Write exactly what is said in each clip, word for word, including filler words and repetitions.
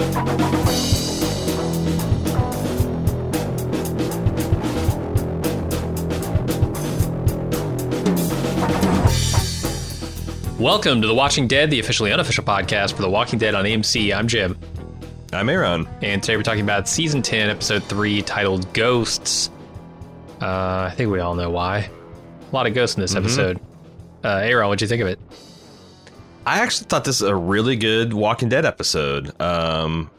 Welcome to The Watching Dead, the officially unofficial podcast for The Walking Dead on A M C. I'm Jim. I'm Aaron. And today we're talking about Season ten, Episode three, titled Ghosts. Uh, I think we all know why. A lot of ghosts in this mm-hmm. episode. Uh, Aaron, what'd you think of it? I actually thought this was a really good Walking Dead episode. Um,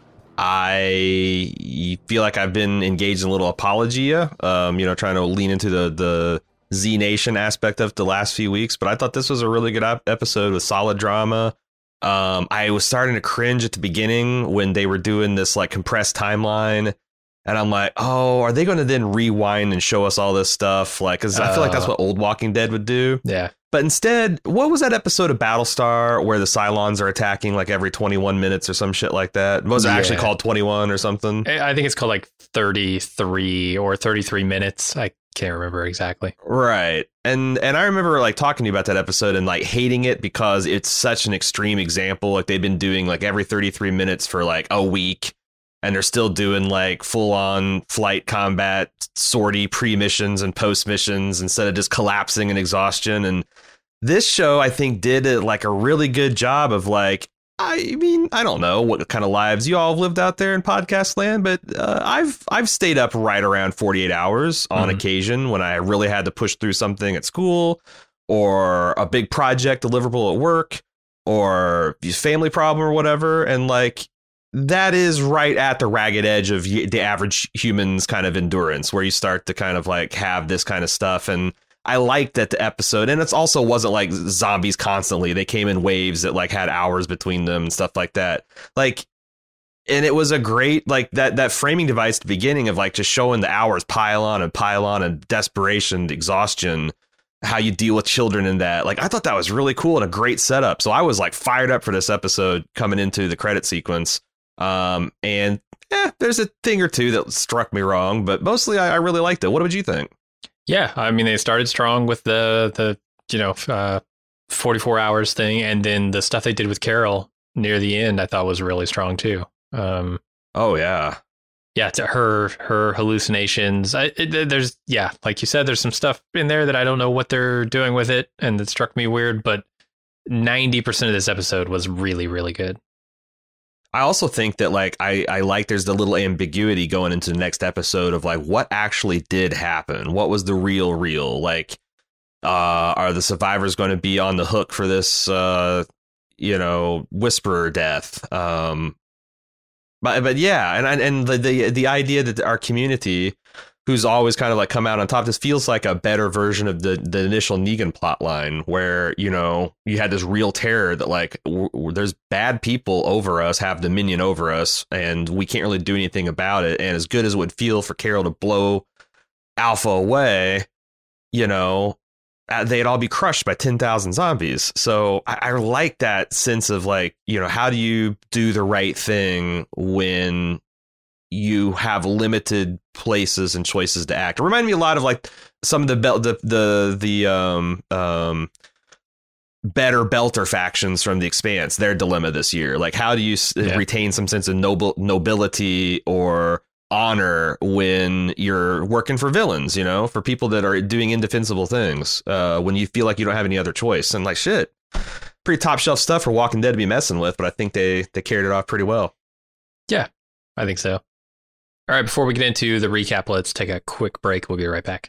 I feel like I've been engaged in a little apologia, um, you know, trying to lean into the, the Z Nation aspect of the last few weeks. But I thought this was a really good episode with solid drama. Um, I was starting to cringe at the beginning when they were doing this like compressed timeline. And I'm like, oh, are they going to then rewind and show us all this stuff? Like, because uh, I feel like that's what old Walking Dead would do. Yeah. But instead, what was that episode of Battlestar where the Cylons are attacking like every twenty-one minutes or some shit like that? Was it yeah. actually called twenty-one or something? I think it's called like thirty-three or thirty-three minutes. I can't remember exactly. Right. And and I remember like talking to you about that episode and like hating it because it's such an extreme example. Like they've been doing like every thirty-three minutes for like a week. And they're still doing like full on flight combat, sortie pre-missions and post-missions instead of just collapsing in exhaustion. And this show, I think, did a, like a really good job of like, I mean, I don't know what kind of lives you all have lived out there in podcast land, but uh, I've I've stayed up right around forty-eight hours on mm-hmm. occasion when I really had to push through something at school or a big project deliverable at work or family problem or whatever. And like, that is right at the ragged edge of the average human's kind of endurance, where you start to kind of like have this kind of stuff. And I liked that the episode, and it's also wasn't like zombies constantly. They came in waves that like had hours between them and stuff like that. Like, and it was a great like that that framing device at the beginning of like just showing the hours pile on and pile on and desperation, exhaustion, how you deal with children in that. Like, I thought that was really cool and a great setup. So I was like fired up for this episode coming into the credit sequence. Um, and yeah, there's a thing or two that struck me wrong, but mostly I, I really liked it. What would you think? Yeah, I mean, they started strong with the, the you know, uh, forty-four hours thing. And then the stuff they did with Carol near the end, I thought was really strong, too. Um, oh, yeah. Yeah, to her, her hallucinations. I, it, there's, yeah, like you said, there's some stuff in there that I don't know what they're doing with it. And it struck me weird, but ninety percent of this episode was really, really good. I also think that like I, I like there's the little ambiguity going into the next episode of like what actually did happen. What was the real real like uh, are the survivors going to be on the hook for this, uh, you know, Whisperer death? Um, but but, yeah, and and the, the the idea that our community, who's always kind of like come out on top, this feels like a better version of the, the initial Negan plot line where, you know, you had this real terror that like w- w- there's bad people over us, have dominion over us, and we can't really do anything about it. And as good as it would feel for Carol to blow Alpha away, you know, uh, they'd all be crushed by ten thousand zombies. So I, I like that sense of like, you know, how do you do the right thing when you have limited places and choices to act? It reminded me a lot of like some of the bel- the the the um um better Belter factions from The Expanse, their dilemma this year. Like, how do you yeah. retain some sense of noble nobility or honor when you're working for villains, you know, for people that are doing indefensible things, uh, when you feel like you don't have any other choice? And like, shit, pretty top shelf stuff for Walking Dead to be messing with, but I think they they carried it off pretty well. Yeah, I think so. All right, before we get into the recap, let's take a quick break. We'll be right back.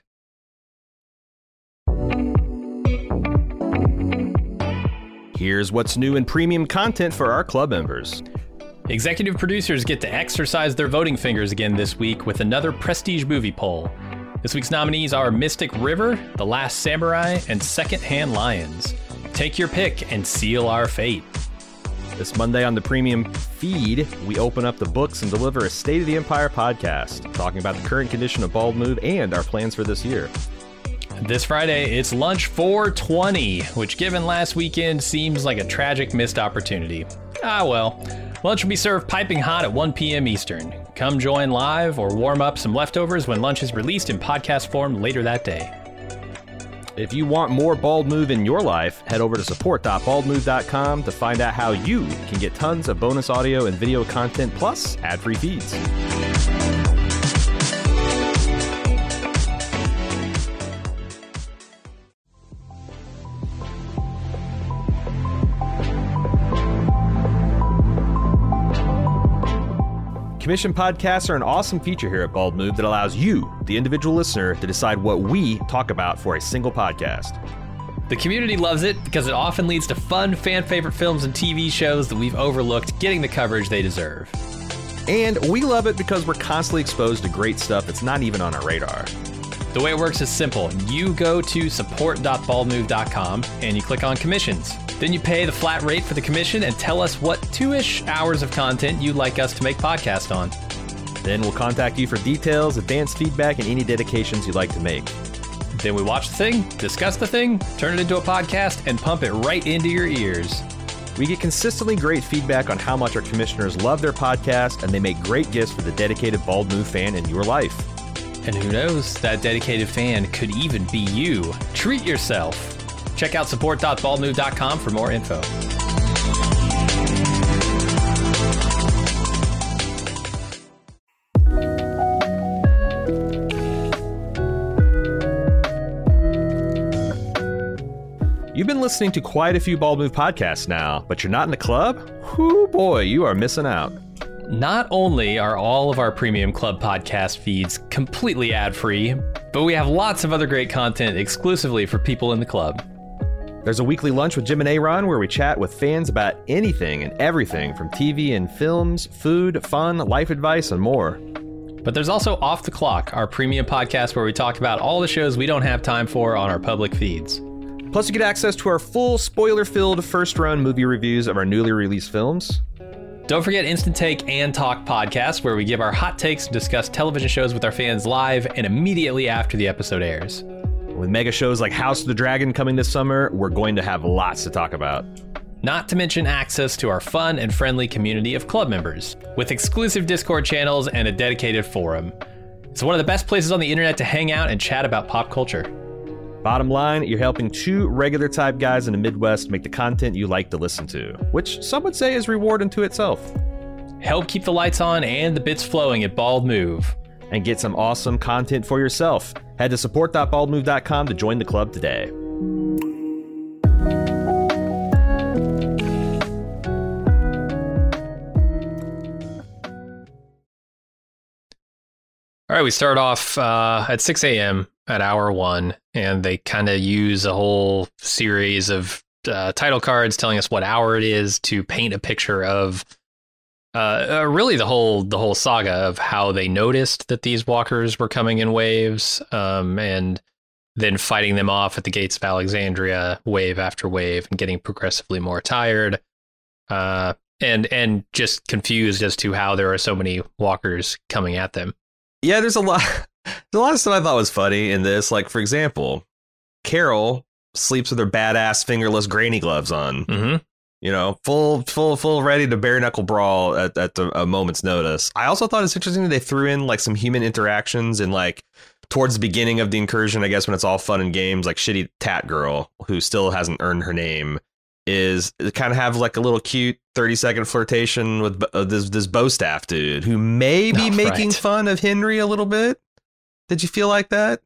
Here's what's new in premium content for our club members. Executive producers get to exercise their voting fingers again this week with another prestige movie poll. This week's nominees are Mystic River, The Last Samurai, and Secondhand Lions. Take your pick and seal our fate. This Monday on the premium feed, we open up the books and deliver a State of the Empire podcast, talking about the current condition of Bald Move and our plans for this year. This Friday, it's Lunch four twenty, which given last weekend seems like a tragic missed opportunity. Ah well, lunch will be served piping hot at one p.m. Eastern. Come join live or warm up some leftovers when lunch is released in podcast form later that day. If you want more Bald Move in your life, head over to support dot bald move dot com to find out how you can get tons of bonus audio and video content plus ad-free feeds. Commission podcasts are an awesome feature here at Bald Move that allows you, the individual listener, to decide what we talk about for a single podcast. The community loves it because it often leads to fun, fan-favorite films and T V shows that we've overlooked getting the coverage they deserve. And we love it because we're constantly exposed to great stuff that's not even on our radar. The way it works is simple. You go to support dot bald move dot com and you click on commissions. Then you pay the flat rate for the commission and tell us what two-ish hours of content you'd like us to make podcast on. Then we'll contact you for details, advanced feedback, and any dedications you'd like to make. Then we watch the thing, discuss the thing, turn it into a podcast, and pump it right into your ears. We get consistently great feedback on how much our commissioners love their podcast, and they make great gifts for the dedicated Bald Move fan in your life. And who knows, that dedicated fan could even be you. Treat yourself. Check out support dot bald move dot com for more info. You've been listening to quite a few Bald Move podcasts now, but you're not in the club? Whoo boy, you are missing out. Not only are all of our premium club podcast feeds completely ad-free, but we have lots of other great content exclusively for people in the club. There's a weekly lunch with Jim and Aaron where we chat with fans about anything and everything from T V and films, food, fun, life advice, and more. But there's also Off the Clock, our premium podcast where we talk about all the shows we don't have time for on our public feeds. Plus, you get access to our full spoiler-filled first-run movie reviews of our newly released films. Don't forget Instant Take and Talk podcast, where we give our hot takes and discuss television shows with our fans live and immediately after the episode airs. With mega shows like House of the Dragon coming this summer, we're going to have lots to talk about. Not to mention access to our fun and friendly community of club members, with exclusive Discord channels and a dedicated forum. It's one of the best places on the internet to hang out and chat about pop culture. Bottom line, you're helping two regular type guys in the Midwest make the content you like to listen to, which some would say is reward unto itself. Help keep the lights on and the bits flowing at Bald Move. And get some awesome content for yourself. Head to support dot bald move dot com to join the club today. All right, we start off uh, at six a.m. at hour one, and they kind of use a whole series of uh, title cards telling us what hour it is to paint a picture of uh, uh, really the whole the whole saga of how they noticed that these walkers were coming in waves, um, and then fighting them off at the gates of Alexandria, wave after wave, and getting progressively more tired, uh, and and just confused as to how there are so many walkers coming at them. Yeah, there's a lot. There's a lot of stuff I thought was funny in this. Like, for example, Carol sleeps with her badass fingerless granny gloves on. Mm-hmm. You know, full, full, full, ready to bare knuckle brawl at, at the, a moment's notice. I also thought it's interesting that they threw in like some human interactions and like towards the beginning of the incursion, I guess when it's all fun and games, like shitty Tat Girl, who still hasn't earned her name, is kind of have like a little cute thirty second flirtation with uh, this this bow staff dude who may be oh, making right. fun of Henry a little bit. Did you feel like that?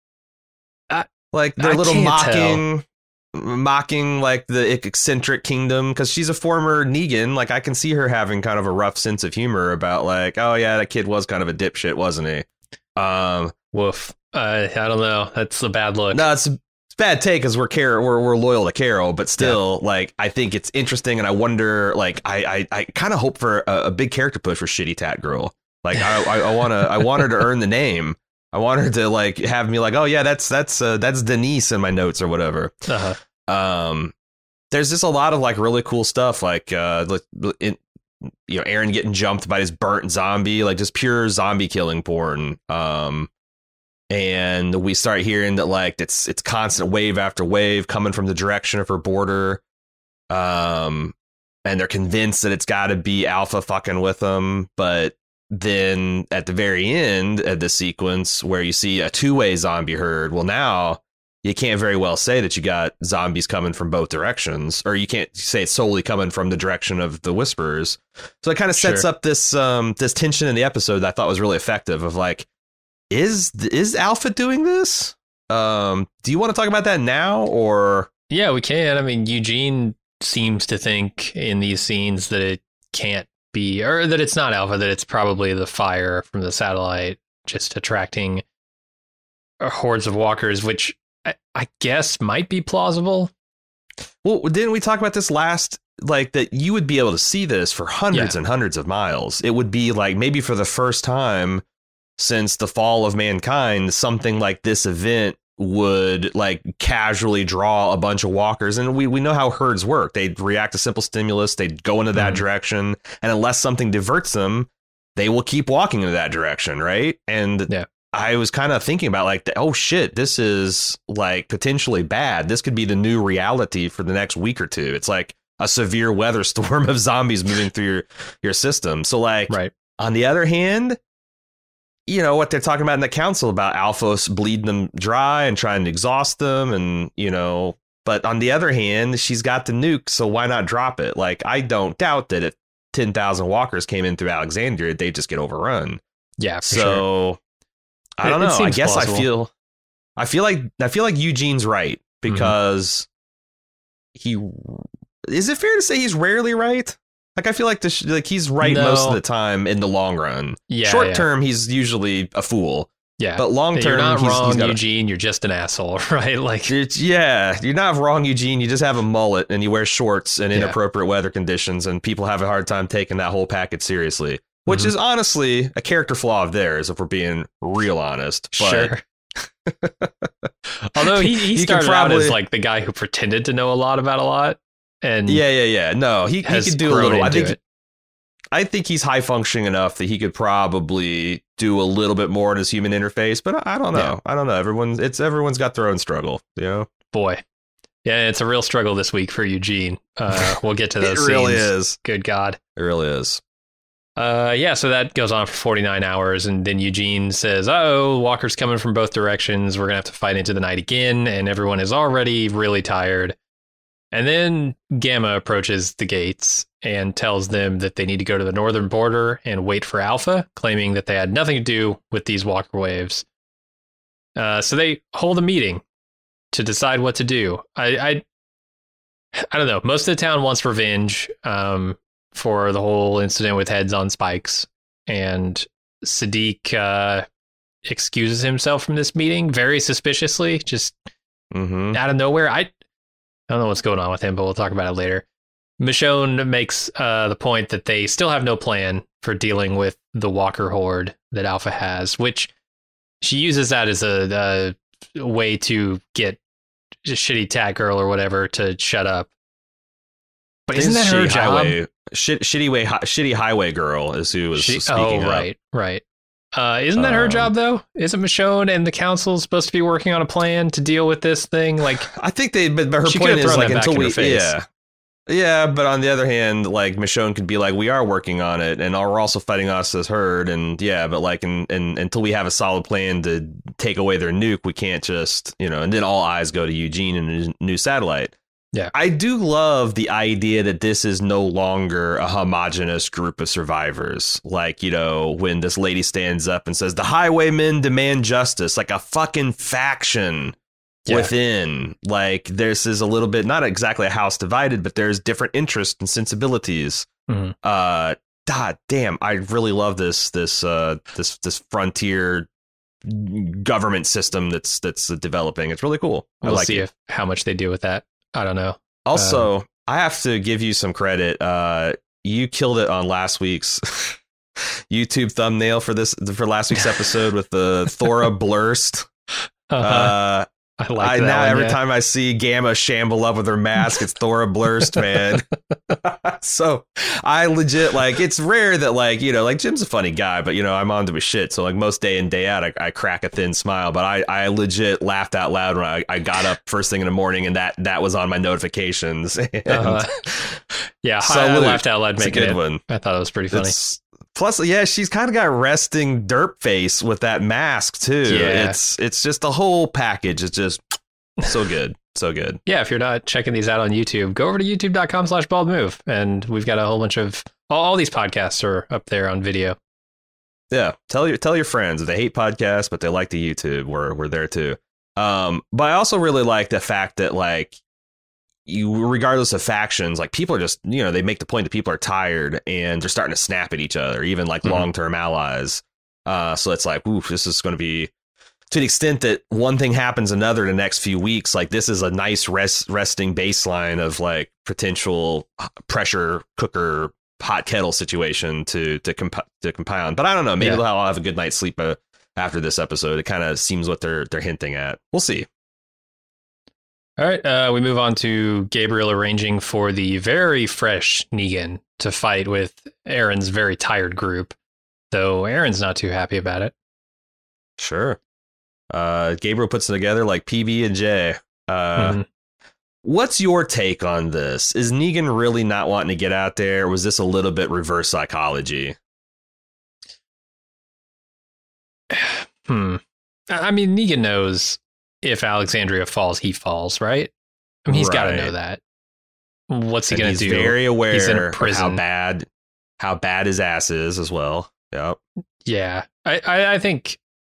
I, like their I little can't mocking, tell. mocking like the eccentric kingdom, because she's a former Negan. Like I can see her having kind of a rough sense of humor about like, oh yeah, that kid was kind of a dipshit, wasn't he? Um, Woof. Uh, I don't know. That's a bad look. No, it's a, it's a bad take because we're Carol, we're we're loyal to Carol, but still, yeah. like I think it's interesting, and I wonder, like I I, I kind of hope for a, a big character push for Shitty Tat Girl. Like I I, I want to I want her to earn the name. I want her to like have me like, oh yeah, that's that's uh, that's Denise in my notes or whatever. Uh-huh. Um, there's just a lot of like really cool stuff, like uh, in, you know, Aaron getting jumped by this burnt zombie, like just pure zombie killing porn. Um, and we start hearing that like it's it's constant wave after wave coming from the direction of her border. Um, and they're convinced that it's got to be Alpha fucking with them, but then at the very end of the sequence where you see a two-way zombie herd, well now you can't very well say that you got zombies coming from both directions, or you can't say it's solely coming from the direction of the Whisperers. So it kind of sets Sure. up this um, this tension in the episode that I thought was really effective of like, is is Alpha doing this? Um, do you want to talk about that now, or? Yeah, we can. I mean, Eugene seems to think in these scenes that it can't be, or that it's not Alpha, that it's probably the fire from the satellite just attracting hordes of walkers, which I, I guess might be plausible. Well, didn't we talk about this last, like that you would be able to see this for hundreds Yeah. and hundreds of miles? It would be like maybe for the first time since the fall of mankind, something like this event would like casually draw a bunch of walkers. And we, we know how herds work. They'd react to simple stimulus. They'd go into that Mhm. direction. And unless something diverts them, they will keep walking in that direction. Right. And Yeah. I was kind of thinking about like, oh, shit, this is like potentially bad. This could be the new reality for the next week or two. It's like a severe weather storm of zombies moving through your, your system. So like Right. on the other hand, you know, what they're talking about in the council about Alphos bleeding them dry and trying to exhaust them. And, you know, but on the other hand, she's got the nuke. So why not drop it? Like, I don't doubt that if ten thousand walkers came in through Alexandria, they just get overrun. Yeah, for so sure. I don't It- it know. I seems guess plausible. I feel I feel like I feel like Eugene's right Mm-hmm. because he is it fair to say he's rarely right? Like I feel like this like he's right No. most of the time in the long run. Yeah, Short yeah. term, he's usually a fool. Yeah. But long term, You're not he's, wrong, he's got a- Eugene. You're just an asshole, right? Like, It's, yeah, you're not wrong, Eugene. You just have a mullet and you wear shorts in Yeah. inappropriate weather conditions, and people have a hard time taking that whole package seriously. Which Mhm. is honestly a character flaw of theirs, if we're being real honest. But sure. Although he, he You can started out probably- as like the guy who pretended to know a lot about a lot, and Yeah, yeah, yeah. No, he, he has could do a grown little. I into think it. I think he's high functioning enough that he could probably do a little bit more in his human interface. But I, I don't know. Yeah. I don't know. Everyone's it's everyone's got their own struggle. You know, Boy, yeah, it's a real struggle this week for Eugene. Uh, we'll get to it those really scenes. is. Good God. It really is. Uh, yeah, so that goes on for forty-nine hours, and then Eugene says, oh, walkers coming from both directions. We're going to have to fight into the night again, and everyone is already really tired. And then Gamma approaches the gates and tells them that they need to go to the northern border and wait for Alpha, claiming that they had nothing to do with these walker waves. Uh, so they hold a meeting to decide what to do. I, I, I don't know. Most of the town wants revenge. Um, for the whole incident with Heads on Spikes. And Sadiq uh, excuses himself from this meeting very suspiciously, just Mm-hmm. out of nowhere. I, I don't know what's going on with him, but we'll talk about it later. Michonne makes uh, the point that they still have no plan for dealing with the Walker horde that Alpha has, which she uses that as a, a way to get shitty Tat Girl or whatever to shut up. But isn't that her shitty job? Highway, shit, shitty way, hi, shitty highway girl is who was She, speaking. oh, right, right. Uh, isn't that her Um, job, though? Isn't Michonne and the council supposed to be working on a plan to deal with this thing? Like, I think they, but, but her She point could've is thrown like that back until in her we, face. yeah, yeah. But on the other hand, like Michonne could be like, we are working on it, and we're also fighting us as herd, and yeah, but like, and and until we have a solid plan to take away their nuke, we can't just, you know. And then all eyes go to Eugene and his new satellite. Yeah. I do love the idea that this is no longer a homogenous group of survivors. Like, you know, when this lady stands up and says, the highwaymen demand justice, like a fucking faction Yeah. within. Like, this is a little bit, not exactly a house divided, but there's different interests and sensibilities. Mhm. Uh, God damn, I really love this, this, uh, this, this frontier government system that's, that's developing. It's really cool. I we'll like see it. if how much they do with that. I don't know. Also, I have to give you some credit. Uh, you killed it on last week's YouTube thumbnail for this for last week's episode with the Thora Blurst. Uh, Uh, I like I that now one, every yeah. time I see Gamma shamble up with her mask, it's Thora Blurst, man. So I legit like it's rare that like you know like Jim's a funny guy, but you know I'm onto his shit. So like most day in day out, I, I crack a thin smile. But I, I legit laughed out loud when I, I got up first thing in the morning, and that that was on my notifications. And Uh, yeah, I, I salute. laughed out loud It's a making good it. one. I thought it was pretty funny. It's, plus, yeah, she's kind of got resting derp face with that mask too. Yeah. It's it's just the whole package. It's just So good. So good. Yeah, if you're not checking these out on YouTube, go over to youtube.com slash bald move. And we've got a whole bunch of all, all these podcasts are up there on video. Yeah. Tell your tell your friends if they hate podcasts, but they like the YouTube. We're we're there too. Um, but I also really like the fact that like you, regardless of factions, like people are just, you know, they make the point that people are tired and they're starting to snap at each other, even like mm-hmm. long term allies. Uh, so it's like, oof, this is going to be, to the extent that one thing happens another the next few weeks, like this is a nice rest, resting baseline of like potential pressure cooker hot kettle situation to to, comp- to compound. But I don't know. Maybe yeah. I'll have a good night's sleep uh, after this episode. It kind of seems what they're they're hinting at. We'll see. All right. Uh, we move on to Gabriel arranging for the very fresh Negan to fight with Aaron's very tired group, though Aaron's not too happy about it. Sure. Uh, Gabriel puts it together like P B and J. Uh, mm-hmm. What's your take on this? Is Negan really not wanting to get out there? Or was this a little bit reverse psychology? Hmm. I mean, Negan knows if Alexandria falls, he falls, right? I mean, he's right. got to know that. What's he going to do? He's very aware he's in a prison. Of how bad, how bad his ass is as well. Yep. Yeah. I, I, I think...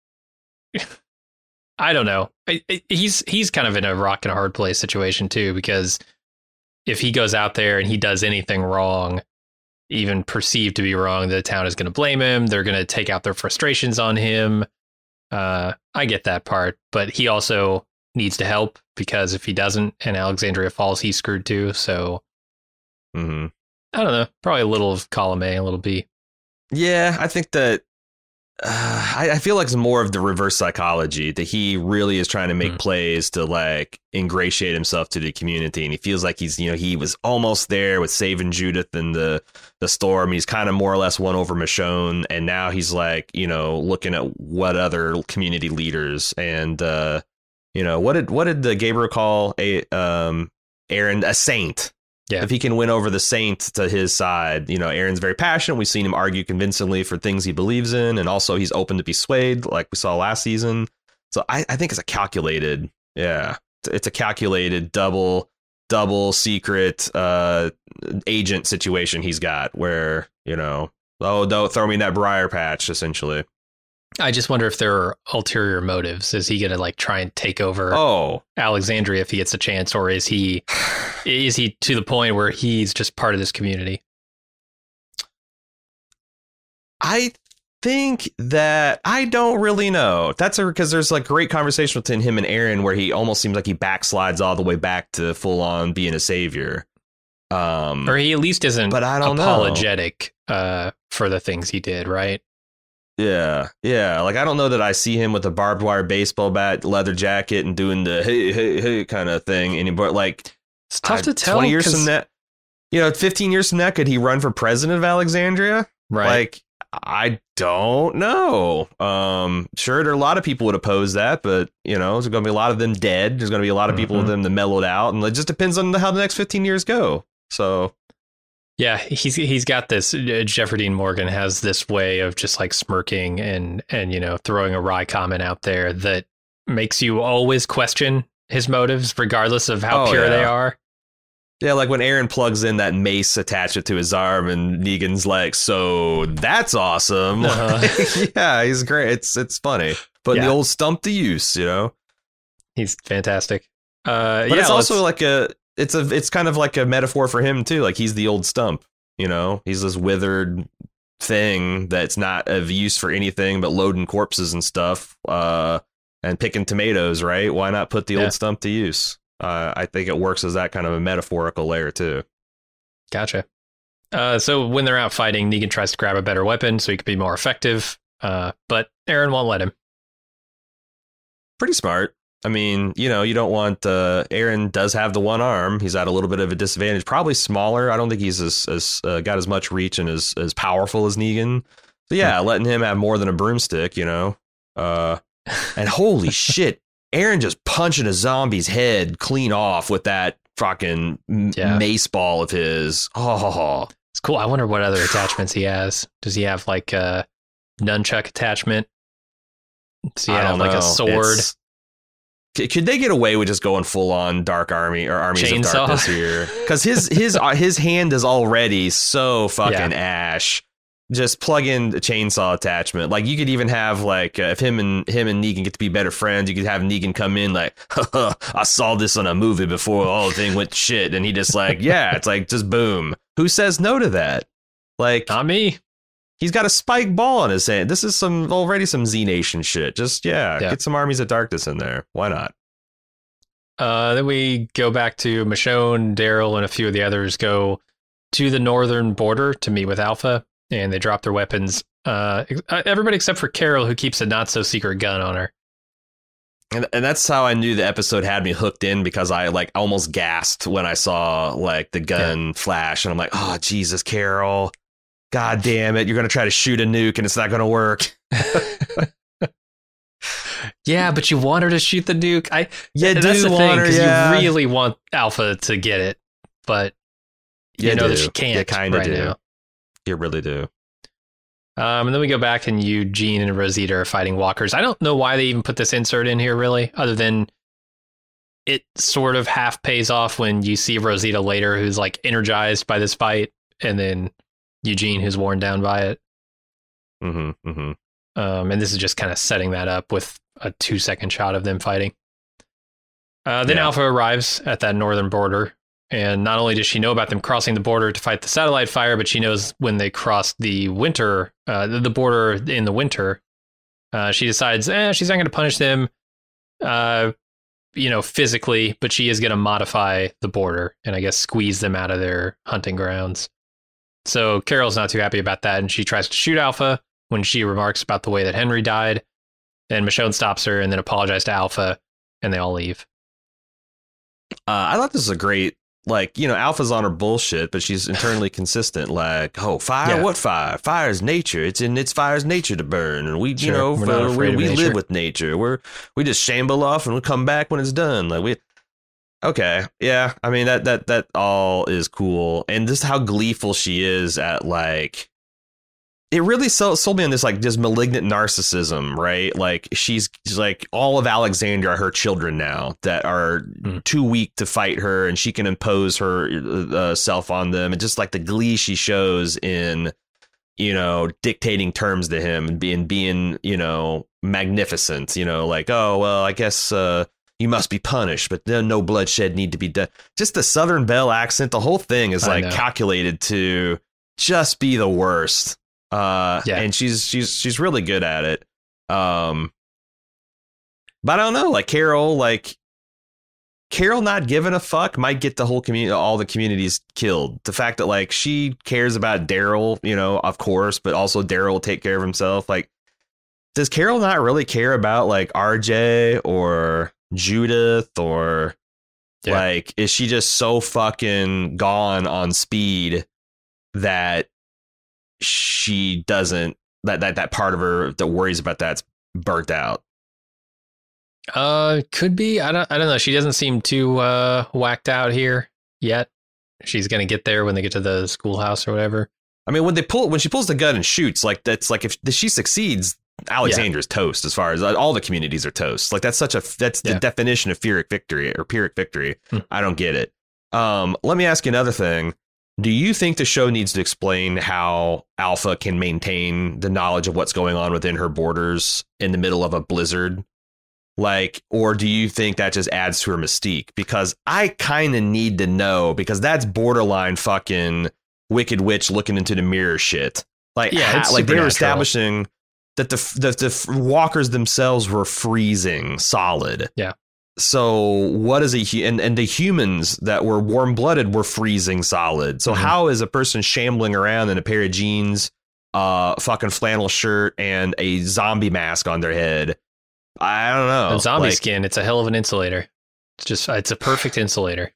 I don't know. He's he's kind of in a rock and a hard place situation, too, because if he goes out there and he does anything wrong, even perceived to be wrong, the town is going to blame him. They're going to take out their frustrations on him. Uh, I get that part, but he also needs to help because if he doesn't and Alexandria falls, he's screwed, too. So mm-hmm. I don't know. Probably a little of column A, a little B. Yeah, I think that. Uh, I, I feel like it's more of the reverse psychology that he really is trying to make mm. plays to like ingratiate himself to the community. And he feels like he's, you know, he was almost there with saving Judith in the, the storm. He's kind of more or less won over Michonne. And now he's like, you know, looking at what other community leaders and, uh, you know, what did what did the Gabriel call a um, Aaron a saint? Yeah. If he can win over the saint to his side, you know, Aaron's very passionate. We've seen him argue convincingly for things he believes in. And also he's open to be swayed like we saw last season. So I, I think it's a calculated. Yeah, it's a calculated double, double secret uh, agent situation he's got where, you know, oh, don't throw me in that briar patch, essentially. I just wonder if there are ulterior motives. Is he going to like try and take over oh. Alexandria if he gets a chance, or is he is he to the point where he's just part of this community? I think that I don't really know. That's because there's like great conversation between him and Aaron where he almost seems like he backslides all the way back to full on being a savior. Um, or he at least isn't but I don't apologetic uh, for the things he did, right? Yeah, yeah. Like, I don't know that I see him with a barbed wire baseball bat, leather jacket, and doing the hey, hey, hey kind of thing anymore. Like, it's tough I, to tell. twenty years from that, you know, fifteen years from that, could he run for president of Alexandria? Right. Like, I don't know. Um, sure, there are a lot of people would oppose that, but, you know, there's going to be a lot of them dead. There's going to be a lot of people mm-hmm. of them that mellowed out. And it just depends on how the next fifteen years go. So. Yeah, he's he's got this. Uh, Jeffrey Dean Morgan has this way of just like smirking and and, you know, throwing a wry comment out there that makes you always question his motives, regardless of how oh, pure yeah. they are. Yeah, like when Aaron plugs in that mace attached to his arm and Negan's like, so that's awesome. Uh-huh. Like, yeah, he's great. It's it's funny. But yeah. the old stump to use, you know? He's fantastic. Uh, but yeah, it's also let's... like a... It's a it's kind of like a metaphor for him, too. Like he's the old stump, you know, he's this withered thing that's not of use for anything but loading corpses and stuff uh, and picking tomatoes. Right. Why not put the yeah. old stump to use? Uh, I think it works as that kind of a metaphorical layer, too. Gotcha. Uh, so when they're out fighting, Negan tries to grab a better weapon so he can be more effective. Uh, but Aaron won't let him. Pretty smart. I mean, you know, you don't want uh, Aaron does have the one arm. He's at a little bit of a disadvantage, probably smaller. I don't think he's as, as uh, got as much reach and as, as powerful as Negan. So, yeah, mm-hmm. letting him have more than a broomstick, you know, uh, and holy shit, Aaron just punching a zombie's head clean off with that fucking yeah. mace ball of his. Oh, it's cool. I wonder what other attachments he has. Does he have like a nunchuck attachment? Does he have like a sword? It's, C- could they get away with just going full on Dark Army or Armies Chainsaw. of Darkness here? Because his his uh, his hand is already so fucking Yeah. ash. Just plug in the chainsaw attachment. Like you could even have like uh, if him and him and Negan get to be better friends, you could have Negan come in like, Haha, I saw this on a movie before all the thing went to shit, and he just like, yeah, it's like just boom. Who says no to that? Like, Not me. he's got a spike ball on his hand. This is some already some Z Nation shit. Just yeah, Yeah. get some Armies of Darkness in there. Why not? Uh, then we go back to Michonne, Daryl, and a few of the others go to the northern border to meet with Alpha, and they drop their weapons. Uh, ex- everybody except for Carol, who keeps a not so secret gun on her. And and that's how I knew the episode had me hooked in, because I like almost gasped when I saw like the gun flash, and I'm like, oh Jesus, Carol, God damn it, you're gonna try to shoot a nuke and it's not gonna work. Yeah, but you want her to shoot the nuke. I You that's do the want thing, her, because yeah. you really want Alpha to get it, but you, You know that do. she can't You kinda right do. now. You really do. Um, and then we go back and Eugene and Rosita are fighting walkers. I don't know why they even put this insert in here, really, other than it sort of half pays off when you see Rosita later, who's like energized by this fight, and then Eugene, who's worn down by it. Mm-hmm, mm-hmm. Um, and this is just kind of setting that up with a two second shot of them fighting. Uh, then Yeah. Alpha arrives at that northern border. And not only does she know about them crossing the border to fight the satellite fire, but she knows when they cross the winter, uh, the, the border in the winter, uh, she decides, eh, she's not going to punish them, uh, you know, physically, but she is going to modify the border and I guess squeeze them out of their hunting grounds. So Carol's not too happy about that, and she tries to shoot Alpha when she remarks about the way that Henry died. And Michonne stops her and then apologizes to Alpha, and they all leave. Uh, I thought this was a great, like, you know, Alpha's on her bullshit, but she's internally consistent. Like, oh, fire? Yeah. What fire? Fire is nature. It's in its fire's nature to burn, and we, you Sure, know, we're not uh, afraid we, of we nature. live with nature. We're we just shamble off and we come back when it's done. Like we, okay, yeah. I mean that that that all is cool, and just how gleeful she is at like. It really sold, sold me on this, like, just malignant narcissism, right? Like, she's, she's like, all of Alexandria are her children now that are Mm. too weak to fight her, and she can impose her uh, self on them. And just like the glee she shows in, you know, dictating terms to him and being, being, you know, magnificent, you know, like, oh, well, I guess uh, you must be punished, but then no bloodshed need to be done. Just the Southern Belle accent, the whole thing is I like know. calculated to just be the worst. Uh, Yeah. and she's she's she's really good at it. Um, but I don't know, like Carol, like Carol not giving a fuck might get the whole community, all the communities killed. The fact that like she cares about Daryl, you know, of course, but also Daryl will take care of himself. Like, does Carol not really care about like R J or Judith or Yeah. like, is she just so fucking gone on speed that she doesn't, that, that, that part of her that worries about that's burnt out? Uh, could be. I don't. I don't know. She doesn't seem too uh whacked out here yet. She's gonna get there when they get to the schoolhouse or whatever. I mean, when they pull, when she pulls the gun and shoots, like that's like if she succeeds, Alexandra's toast. As far as all the communities are toast. Like that's such a that's the Yeah. definition of Pyrrhic victory or Pyrrhic victory. Hmm. I don't get it. Um, let me ask you another thing. Do you think the show needs to explain how Alpha can maintain the knowledge of what's going on within her borders in the middle of a blizzard? Like, or do you think that just adds to her mystique? Because I kind of need to know, because that's borderline fucking Wicked Witch looking into the mirror shit. Like, Yeah, ha- it's like they were supernatural. establishing that the, the the walkers themselves were freezing solid. Yeah. So what is a hu- and and the humans that were warm blooded were freezing solid. So Mhm. how is a person shambling around in a pair of jeans, uh, fucking flannel shirt, and a zombie mask on their head? I don't know. And zombie Like, skin. It's a hell of an insulator. It's just. It's a perfect insulator.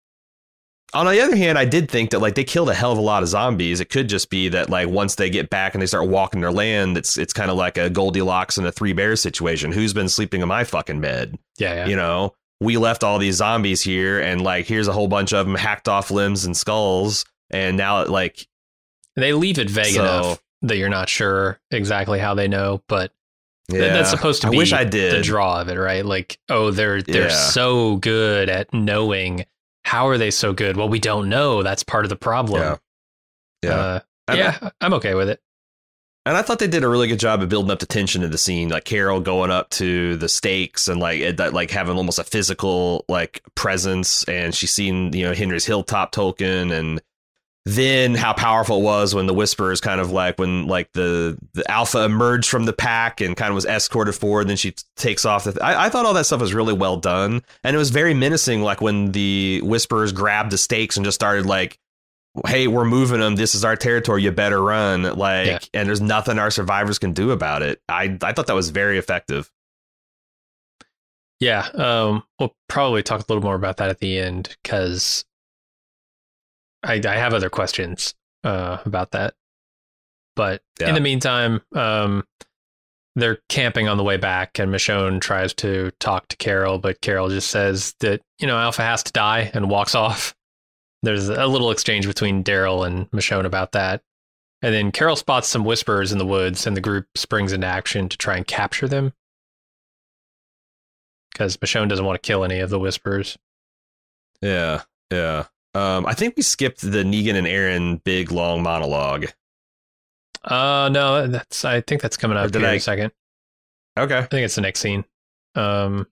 on the other hand, I did think that like they killed a hell of a lot of zombies. It could just be that like once they get back and they start walking their land, it's it's kind of like a Goldilocks and the Three Bears situation. Who's been sleeping in my fucking bed? Yeah. Yeah. You know, we left all these zombies here, and like here's a whole bunch of them hacked off limbs and skulls, and now like They leave it vague So- enough that you're not sure exactly how they know, but Yeah, that's supposed to be I wish I did. the draw of it, right? Like, oh, they're they're Yeah. so good at knowing. How are they so good? Well, we don't know. That's part of the problem. Yeah. Yeah. Uh, And yeah, I'm okay with it. And I thought they did a really good job of building up the tension of the scene, like Carol going up to the stakes and like it, that, like having almost a physical like presence, and she's seen, you know, Henry's hilltop token, and then how powerful it was when the Whisperers kind of like when like the the Alpha emerged from the pack and kind of was escorted forward, and then she takes off. The th- I, I thought all that stuff was really well done, and it was very menacing. Like when the Whisperers grabbed the stakes and just started like, hey, we're moving them. This is our territory. You better run. Like, Yeah. and there's nothing our survivors can do about it. I, I thought that was very effective. Yeah, um, we'll probably talk a little more about that at the end because I, I have other questions uh, about that. But Yeah. in the meantime, um, they're camping on the way back, and Michonne tries to talk to Carol, but Carol just says that, you know, Alpha has to die and walks off. There's a little exchange between Daryl and Michonne about that. And then Carol spots some Whisperers in the woods, and the group springs into action to try and capture them. Because Michonne doesn't want to kill any of the Whisperers. Yeah. Yeah. Um, I think we skipped the Negan and Aaron big long monologue. Uh, no, that's, I think that's coming Or up did here in I- a second. Okay. I think it's the next scene. Um,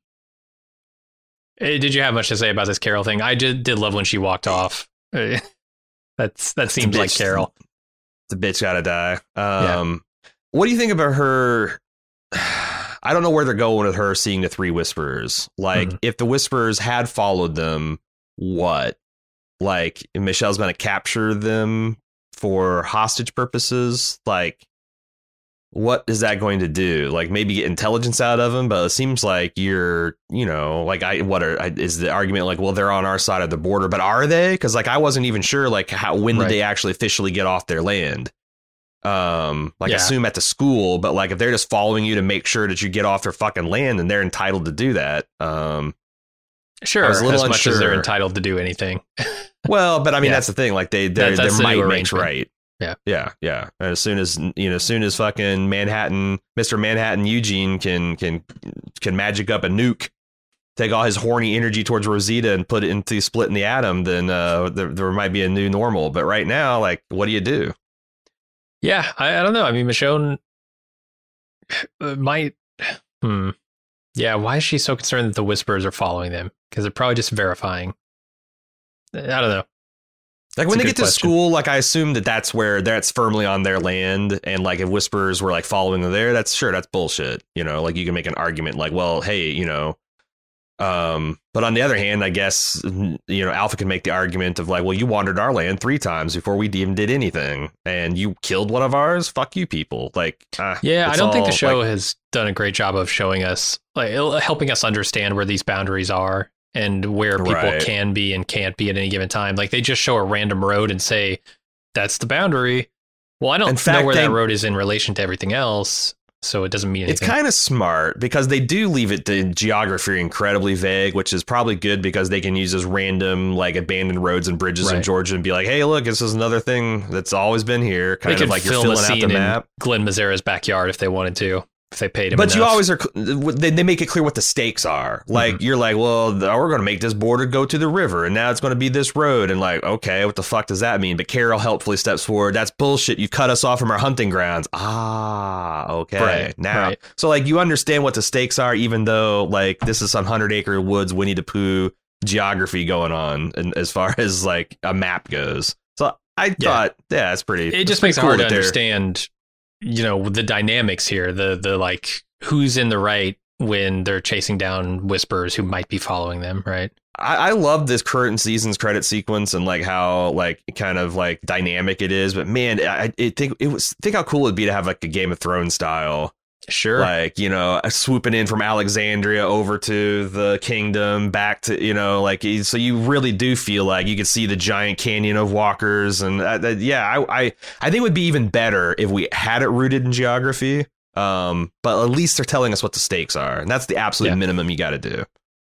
eh, did you have much to say about this Carol thing? I did, did love when she walked off. Eh, That's that seems like bitch. Carol. The bitch gotta die. Um, What do you think about her? I don't know where they're going with her seeing the three Whisperers. Like, Mhm. if the Whisperers had followed them, what? Like, Michelle's going to capture them for hostage purposes? Like, what is that going to do? Like, maybe get intelligence out of them? But it seems like you're, you know, like, I, what are, I, is the argument like, well, they're on our side of the border, but are they? Because, like, I wasn't even sure, like, how, when Right. did they actually officially get off their land? Um, like, Yeah. assume at the school, but like, if they're just following you to make sure that you get off their fucking land, then they're entitled to do that. Um, Sure, I was a little as much as they're unsure. entitled to do anything. well, but I mean, Yeah. that's the thing. Like, they, their, That- their that's the new might makes arrangement. right. Yeah. Yeah. Yeah. And as soon as, you know, as soon as fucking Manhattan, Mister Manhattan Eugene can, can, can magic up a nuke, take all his horny energy towards Rosita and put it into splitting the atom, then uh, there, there might be a new normal. But right now, like, what do you do? Yeah, I, I don't know. I mean, Michonne uh, might. Hmm. Yeah, why is she so concerned that the Whisperers are following them? Because they're probably just verifying. I don't know. Like, That's when a they good get to question. school, like, I assume that that's where that's firmly on their land. And like, if Whisperers were like following them there, that's sure, that's bullshit. You know, like, you can make an argument like, well, hey, you know, um, but on the other hand, I guess, you know, Alpha can make the argument of like, well, you wandered our land three times before we even did anything, and you killed one of ours. Fuck you people. Like, uh, Yeah, I it's don't think the all, show like, has done a great job of showing us, like, it'll- helping us understand where these boundaries are and where people Right. can be and can't be at any given time. Like, they just show a random road and say, that's the boundary. Well, I don't In know fact, where they- that road is in relation to everything else, so it doesn't mean anything. It's kind of smart because they do leave it to geography incredibly vague, which is probably good because they can use those random like abandoned roads and bridges in Right. Georgia and be like, hey, look, this is another thing that's always been here. They Kind could of like you're film a filling out scene the in map. Glenn Mazzara's backyard if they wanted to, if they paid him But you enough. always are. They, they make it clear what the stakes are. Like, Mhm. you're like, well, th- we're going to make this border go to the river, and now it's going to be this road. And like, okay, what the fuck does that mean? But Carol helpfully steps forward. That's bullshit. You've cut us off from our hunting grounds. Ah, okay. Right, Now, right. so like, you understand what the stakes are, even though like this is some hundred acre woods, Winnie the Pooh geography going on, and as far as like a map goes. So I Yeah. thought, yeah, it's pretty. It just it's makes it pretty cool hard to that they're- understand, you know, the dynamics here, the the like who's in the right when they're chasing down Whisperers who might be following them, right? I, I love this current season's credit sequence and like how like kind of like dynamic it is. But man, I, I think it was think how cool it'd be to have like a Game of Thrones style, Sure. like, you know, swooping in from Alexandria over to the kingdom back to, you know, like, so you really do feel like you could see the giant canyon of walkers. And uh, that, yeah, I, I I think it would be even better if we had it rooted in geography. Um, but at least they're telling us what the stakes are, and that's the absolute Yeah. minimum you got to do.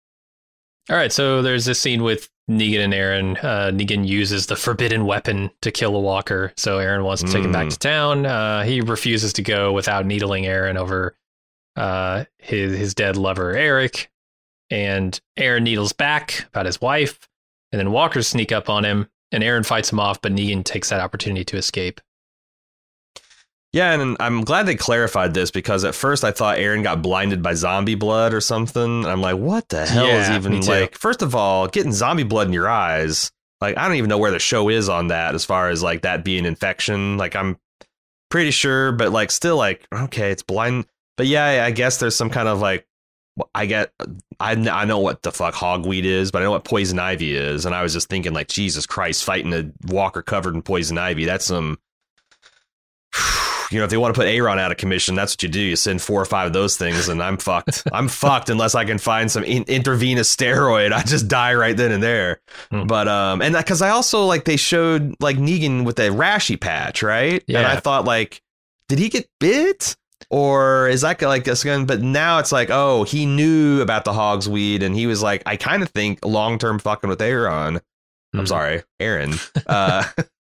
All right, so there's this scene with Negan and Aaron. Uh, Negan uses the forbidden weapon to kill a walker, so Aaron wants to take him back Mm. to town. Uh, he refuses to go without needling Aaron over uh, his his dead lover Eric, and Aaron needles back about his wife, and then walkers sneak up on him, and Aaron fights him off, but Negan takes that opportunity to escape. Yeah, and I'm glad they clarified this because at first I thought Aaron got blinded by zombie blood or something. I'm like, what the hell Yeah, is even me too. like? First of all, getting zombie blood in your eyes. Like, I don't even know where the show is on that as far as like that being infection. Like, I'm pretty sure, but like still like, OK, it's blind. But yeah, I guess there's some kind of like I get I, I know what the fuck hogweed is, but I know what poison ivy is. And I was just thinking like, Jesus Christ, fighting a walker covered in poison ivy. That's some. You know, if they want to put Aaron out of commission, that's what you do. You send four or five of those things and I'm fucked. I'm fucked unless I can find some in- intravenous steroid. I just die right then and there. Hmm. But um, and because I also like they showed like Negan with a rashy patch, right? Yeah. And I thought like, did he get bit? Or is that like a skin? But now it's like, oh, he knew about the hog's weed and he was like, I kind of think long term fucking with Aaron. I'm Hmm. sorry, Aaron. Uh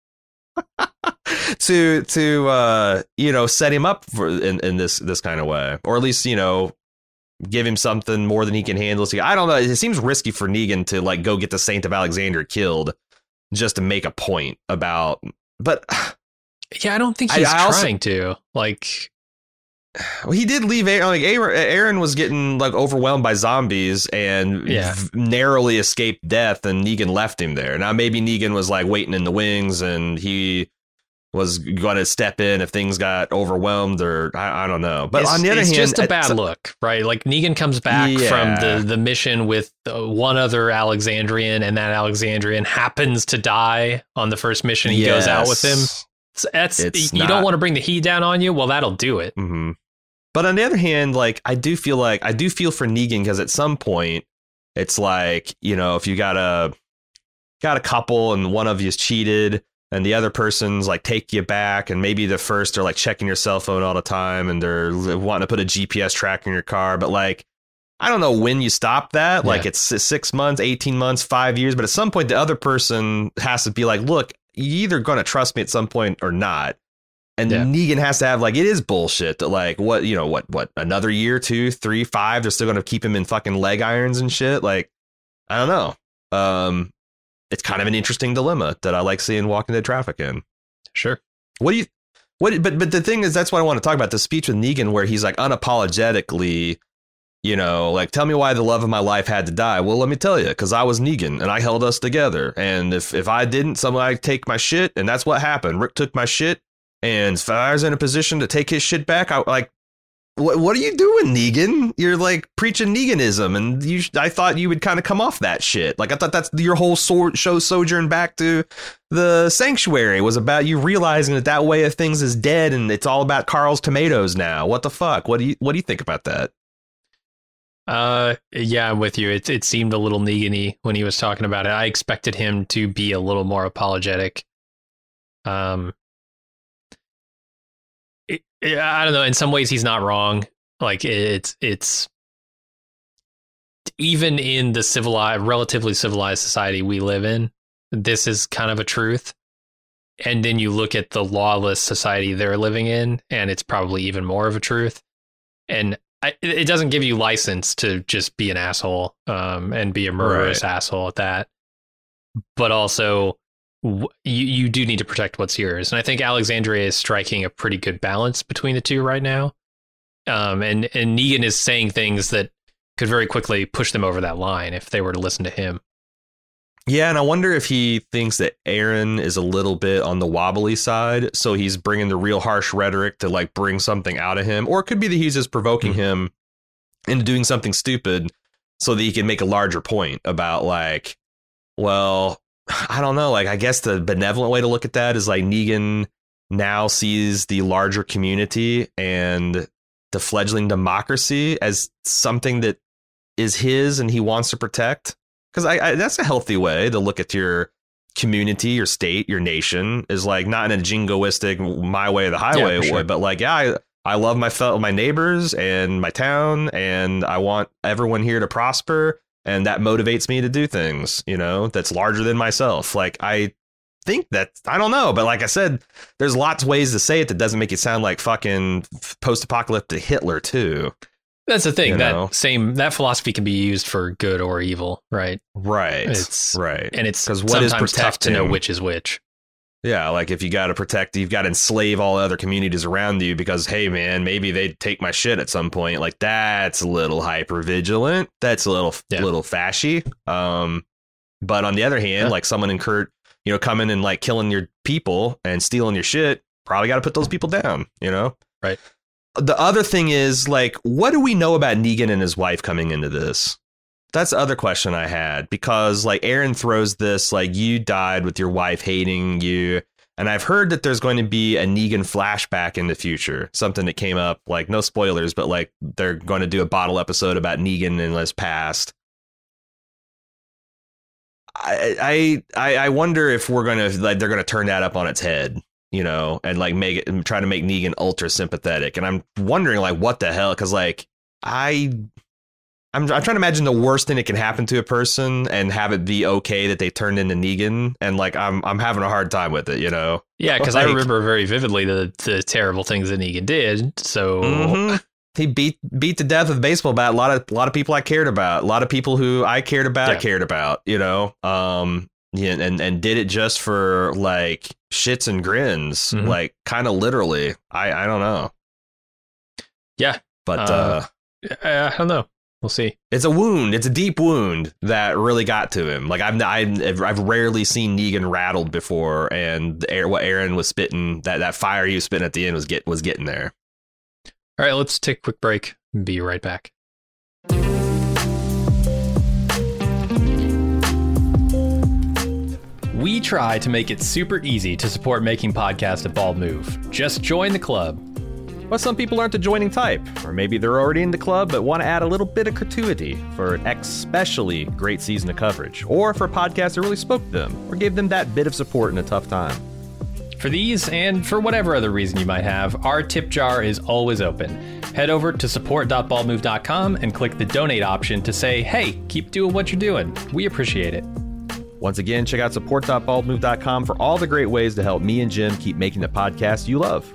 to to uh you know set him up for in, in this this kind of way, or at least you know give him something more than he can handle. So I don't know, it seems risky for Negan to like go get the Saint of Alexandria killed just to make a point about, but Yeah, I don't think he's I, I also, trying to like well, he did leave Aaron, like Aaron, Aaron was getting like overwhelmed by zombies and Yeah. v- narrowly escaped death, and Negan left him there. Now maybe Negan was like waiting in the wings and he was going to step in if things got overwhelmed, or I, I don't know. But it's, on the other it's hand, just a bad it's- look, right? Like Negan comes back Yeah. from the, the mission with uh, one other Alexandrian, and that Alexandrian happens to die on the first mission. He goes out with him. Yes. So that's It's you not- don't want to bring the heat down on you. Well, that'll do it. Mm-hmm. But on the other hand, like I do feel like I do feel for Negan, because at some point it's like, you know, if you got a got a couple and one of you's cheated and the other person's like take you back, and maybe the first are like checking your cell phone all the time and they're wanting to put a G P S tracker in your car. But like, I don't know when you stop that. Yeah. Like it's six months, eighteen months, five years. But at some point, the other person has to be like, look, you're either going to trust me at some point or not. And Yeah. Negan has to have like, it is bullshit that like, what, you know, what, what, another year, two, three, five, they're still going to keep him in fucking leg irons and shit. Like, I don't know. Um, it's kind of an interesting dilemma that I like seeing Walking Dead traffic in. Sure. What do you, what, but, but the thing is, that's what I want to talk about, the speech with Negan, where he's like unapologetically, you know, like, tell me why the love of my life had to die. Well, let me tell you, because I was Negan and I held us together. And if, if I didn't, somebody take my shit. And that's what happened. Rick took my shit. And if I was in a position to take his shit back, I like, what, what are you doing, Negan? You're like preaching Neganism. And you, I thought you would kind of come off that shit. Like, I thought that's your whole so- show sojourn back to the Sanctuary was about you realizing that that way of things is dead. And it's all about Carl's tomatoes now. What the fuck? What do you, what do you think about that? Uh, yeah, I'm with you. It it seemed a little Negan-y when he was talking about it. I expected him to be a little more apologetic. Um, it, it- I don't know. In some ways, he's not wrong. Like it's it's even in the civilized, relatively civilized society we live in, this is kind of a truth. And then you look at the lawless society they're living in, and it's probably even more of a truth. And I, it doesn't give you license to just be an asshole um, and be a murderous Right. asshole at that. But also, w- you, you do need to protect what's yours. And I think Alexandria is striking a pretty good balance between the two right now. Um, and, and Negan is saying things that could very quickly push them over that line if they were to listen to him. Yeah, and I wonder if he thinks that Aaron is a little bit on the wobbly side, so he's bringing the real harsh rhetoric to like bring something out of him, or it could be that he's just provoking Mm-hmm. him into doing something stupid so that he can make a larger point about like, well, I don't know, like I guess the benevolent way to look at that is like Negan now sees the larger community and the fledgling democracy as something that is his and he wants to protect. Because I, I that's a healthy way to look at your community, your state, your nation, is like not in a jingoistic my way or the highway Yeah, for way, sure. but like, yeah, I, I love my fellow my neighbors and my town, and I want everyone here to prosper, and that motivates me to do things, you know, that's larger than myself. Like I think that I don't know, but like I said, there's lots of ways to say it that doesn't make it sound like fucking post-apocalyptic Hitler too. That's the thing. You that know? same that philosophy can be used for good or evil, right? Right. It's right. And it's 'Cause what is sometimes tough to know protecting- which is which. Yeah, like if you got to protect, you've got to enslave all other communities around you because, hey, man, maybe they'd take my shit at some point. Like that's a little hyper vigilant. That's a little Yeah. little fashy. Um, but on the other hand, Yeah. like someone incurred, you know, coming and like killing your people and stealing your shit, probably got to put those people down. You know, Right. The other thing is like, what do we know about Negan and his wife coming into this? That's the other question I had, because like Aaron throws this like you died with your wife hating you. And I've heard that there's going to be a Negan flashback in the future, something that came up, like no spoilers, but like they're going to do a bottle episode about Negan and his past. I I I wonder if we're going to like they're going to turn that up on its head, you know, and like make it and try to make Negan ultra sympathetic. And I'm wondering like what the hell, because like I. I'm, I'm trying to imagine the worst thing that can happen to a person and have it be okay that they turned into Negan. And like, I'm I'm having a hard time with it, you know? Yeah, because Like- I remember very vividly the, the terrible things that Negan did. So, Mhm. He beat beat to death with a baseball bat. A lot of a lot of people I cared about. A lot of people who I cared about Yeah. cared about, you know? Um, yeah, and, and did it just for like shits and grins, Mhm. like kind of literally. I, I don't know. Yeah. But Uh, uh, I don't know. We'll see. it's a wound. It's a deep wound that really got to him. Like I've I've, I've rarely seen Negan rattled before, and the air, what Aaron was spitting, that, that fire he was spitting at the end was get was getting there. All right, let's take a quick break and be right back. We try to make it super easy to support making podcasts at Bald Move. Just join the club. But some people aren't the joining type, or maybe they're already in the club but want to add a little bit of gratuity for an especially great season of coverage, or for a podcast that really spoke to them, or gave them that bit of support in a tough time. For these, and for whatever other reason you might have, our tip jar is always open. Head over to support dot bald move dot com and click the donate option to say, hey, keep doing what you're doing. We appreciate it. Once again, check out support dot bald move dot com for all the great ways to help me and Jim keep making the podcast you love.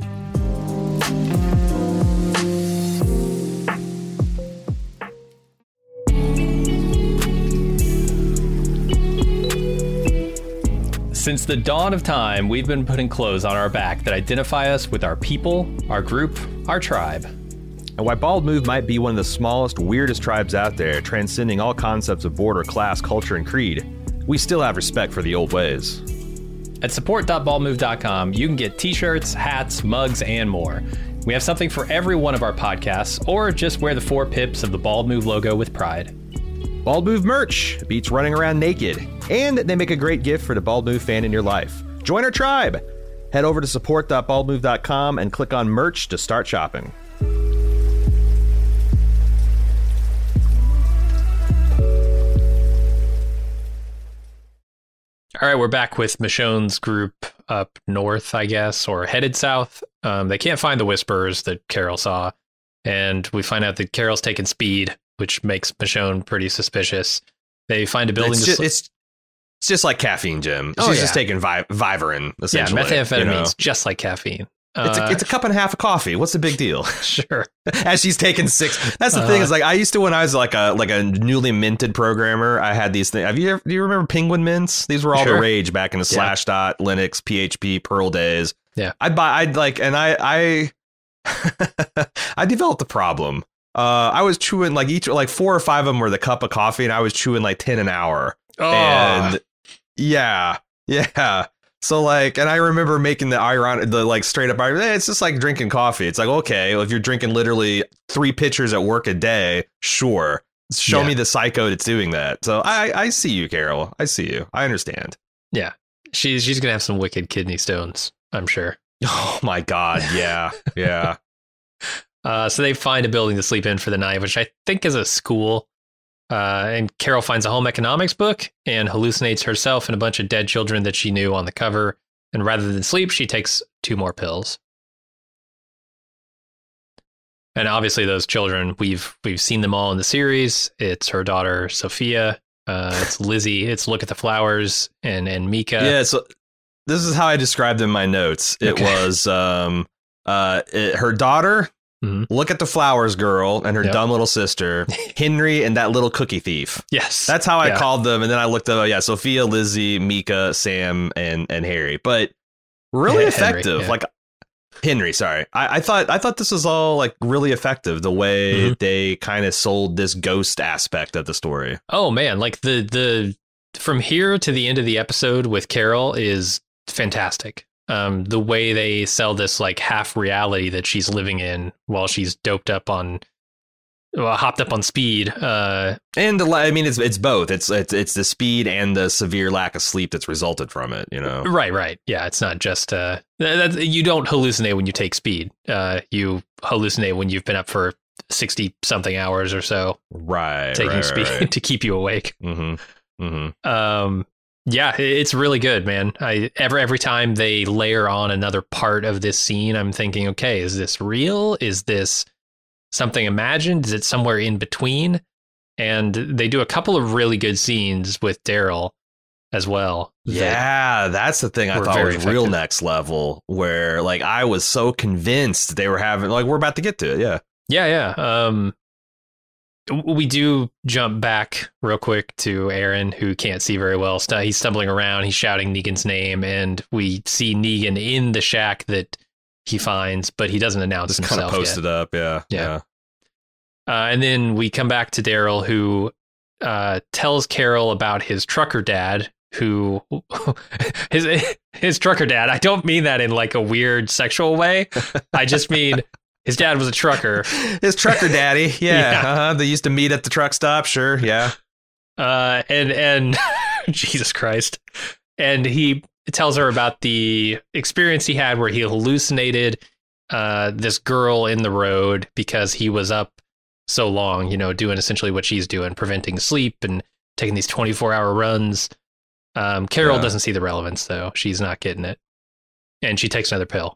Since the dawn of time, we've been putting clothes on our back that identify us with our people, our group, our tribe. And while Bald Move might be one of the smallest, weirdest tribes out there, transcending all concepts of border, class, culture, and creed, we still have respect for the old ways. At support dot bald move dot com, you can get t-shirts, hats, mugs, and more. We have something for every one of our podcasts, or just wear the four pips of the Bald Move logo with pride. Bald Move merch beats running around naked, and they make a great gift for the Bald Move fan in your life. Join our tribe! Head over to support dot bald move dot com and click on merch to start shopping. All right, we're back with Michonne's group up north, I guess, or headed south. Um, they can't find the Whisperers that Carol saw, and we find out that Carol's taking speed, which makes Michonne pretty suspicious. They find a building. It's to just, sl- it's, it's just like caffeine, Jim. She's Oh, just yeah. taking Vi- Vivarin, yeah, essentially. methamphetamine's you know? just like caffeine. It's a, Uh, it's a cup and a half of coffee. What's the big deal? sure. As she's taking six. That's the Uh, thing is like I used to when I was like a like a newly minted programmer. I had these things. Have you ever, do you remember Penguin Mints? These were all Sure. the rage back in the Yeah. slash dot Linux, P H P, Perl days. Yeah. I'd buy. I'd like, and I I I developed a problem. Uh, I was chewing like each like four or five of them were the cup of coffee, and I was chewing like ten an hour. Oh, And yeah, yeah. So like, and I remember making the ironic, the like straight up, eh, it's just like drinking coffee. It's like, okay, well, if you're drinking literally three pitchers at work a day, sure. Show Yeah. me the psycho that's doing that. So I, I see you, Carol. I see you. I understand. yeah. She's she's gonna have some wicked kidney stones, I'm sure. Oh my God. Yeah. Yeah. Uh, so they find a building to sleep in for the night, which I think is a school. Uh, and Carol finds a home economics book and hallucinates herself and a bunch of dead children that she knew on the cover. And rather than sleep, she takes two more pills. And obviously, those children, we've we've seen them all in the series. It's her daughter Sophia. Uh, it's Lizzie. It's Look at the Flowers and and Mika. Yeah. So this is how I described in my notes. It Okay. was um uh it, her daughter, Mhm. Look at the flowers girl and her Yep. dumb little sister, Henry, and that little cookie thief. Yes. That's how I Yeah. called them. And then I looked up, yeah, Sophia, Lizzie, Mika, Sam, and and Harry. But really Yeah, Henry, effective. yeah. Like Henry, sorry. I, I thought I thought this was all like really effective. The way Mhm. they kind of sold this ghost aspect of the story. Oh man, like the the from here to the end of the episode with Carol is fantastic. Um, the way they sell this like half reality that she's living in while she's doped up on, well, hopped up on speed. Uh, And the, I mean, it's it's both. It's it's it's the speed and the severe lack of sleep that's resulted from it. You know, right, right, yeah. It's not just uh, that, that you don't hallucinate when you take speed. Uh, you hallucinate when you've been up for sixty something hours or so right? taking right, speed Right. to keep you awake. Mm-hmm. Mm-hmm. Um, yeah, it's really good, man. I every every time they layer on another part of this scene, I'm thinking, okay, is this real? Is this something imagined? Is it somewhere in between? And they do a couple of really good scenes with Daryl as well. that- Yeah, that's the thing I were thought very was real effective. next level, where like I was so convinced they were having like we're about to get to it. Yeah. yeah, yeah. Um, w- we do jump back real quick to Aaron, who can't see very well. Stu- He's stumbling around. He's shouting Negan's name, and we see Negan in the shack that he finds, but he doesn't announce Just kind himself of yet. posted up. Yeah. Yeah. Uh, and then we come back to Daryl, who uh, tells Carol about his trucker dad, who his his trucker dad. I don't mean that in like a weird sexual way. I just mean his dad was a trucker. His trucker daddy. Yeah. Yeah. Uh-huh. They used to meet at the truck stop. Sure. Yeah. Uh, and and Jesus Christ, and he tells her about the experience he had where he hallucinated uh, this girl in the road because he was up so long, you know, doing essentially what she's doing, preventing sleep and taking these twenty-four hour runs. Um, Carol Yeah. doesn't see the relevance, though. She's not getting it, and she takes another pill.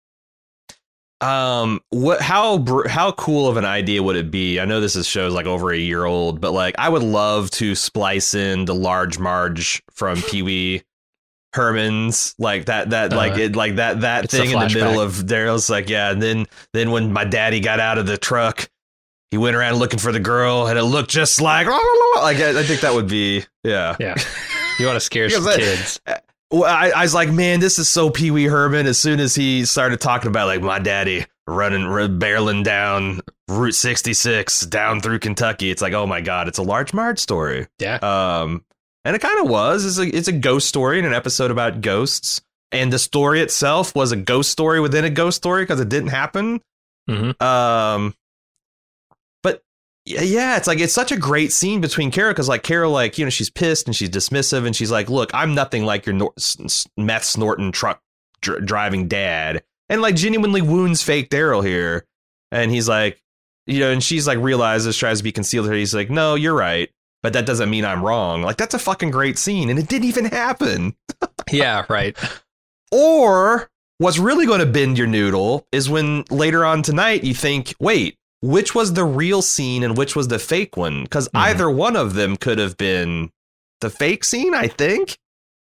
Um, what? How br- how cool of an idea would it be? I know this is show's like over a year old, but like I would love to splice in the Large Marge from Pee Wee Herman's, like that that Uh, like it like that that it's a thing in the middle flashback. of Daryl's like yeah, and then then when my daddy got out of the truck, he went around looking for the girl, and it looked just like like I, I think that would be yeah. Yeah, you want to scare some Because I- kids? Well, I, I was like, man, this is so Pee Wee Herman. As soon as he started talking about like my daddy running, r- barreling down Route sixty-six down through Kentucky, it's like, oh my god, it's a Large Marge story. Yeah, Um, and it kind of was. It's a it's a ghost story in an episode about ghosts, and the story itself was a ghost story within a ghost story because it didn't happen. Mhm. Um, but yeah, yeah, it's like it's such a great scene between Carol because like Carol, like you know, she's pissed and she's dismissive and she's like, look, I'm nothing like your nor- s- s- meth snorting truck dr- driving dad, and like genuinely wounds fake Daryl here, and he's like, you know, and she's like realizes tries to be concealed. He's like, no, you're right. But that doesn't mean I'm wrong. Like, that's a fucking great scene. And it didn't even happen. yeah, right. Or what's really going to bend your noodle is when later on tonight you think, wait, which was the real scene and which was the fake one? Because Mhm. either one of them could have been the fake scene, I think.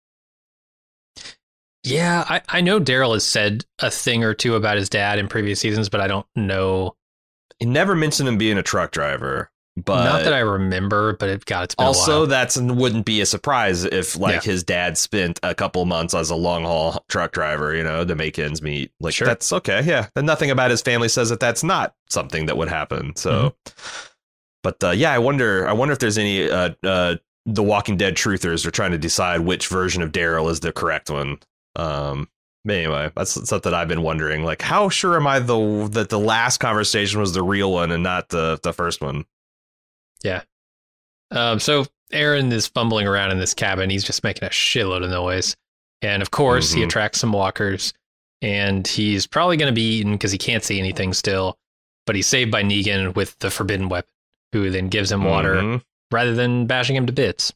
Yeah, I, I know Daryl has said a thing or two about his dad in previous seasons, but I don't know. He never mentioned him being a truck driver. But Not that I remember, but it got it's been a also, while. that's wouldn't be a surprise if like Yeah. his dad spent a couple months as a long haul truck driver, you know, to make ends meet. Like Sure. that's okay. Yeah. Then nothing about his family says that that's not something that would happen. So, Mm-hmm. but uh, yeah, I wonder, I wonder if there's any, uh, uh, the Walking Dead truthers are trying to decide which version of Daryl is the correct one. Um, but anyway, that's something I've been wondering. Like, how sure am I the that the last conversation was the real one and not the the first one? Yeah. Um, so Aaron is fumbling around in this cabin. He's just making a shitload of noise. And of course, he Mhm. attracts some walkers. And he's probably going to be eaten because he can't see anything still. But he's saved by Negan with the forbidden weapon, who then gives him water Mhm. rather than bashing him to bits.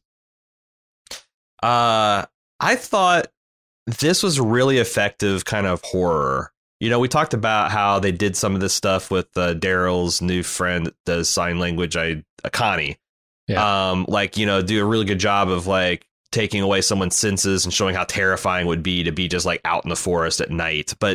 Uh, I thought this was really effective kind of horror. You know, we talked about how they did some of this stuff with uh, Daryl's new friend that does sign language, I uh, Connie. Yeah. Um, like, you know, do a really good job of like taking away someone's senses and showing how terrifying it would be to be just like out in the forest at night. But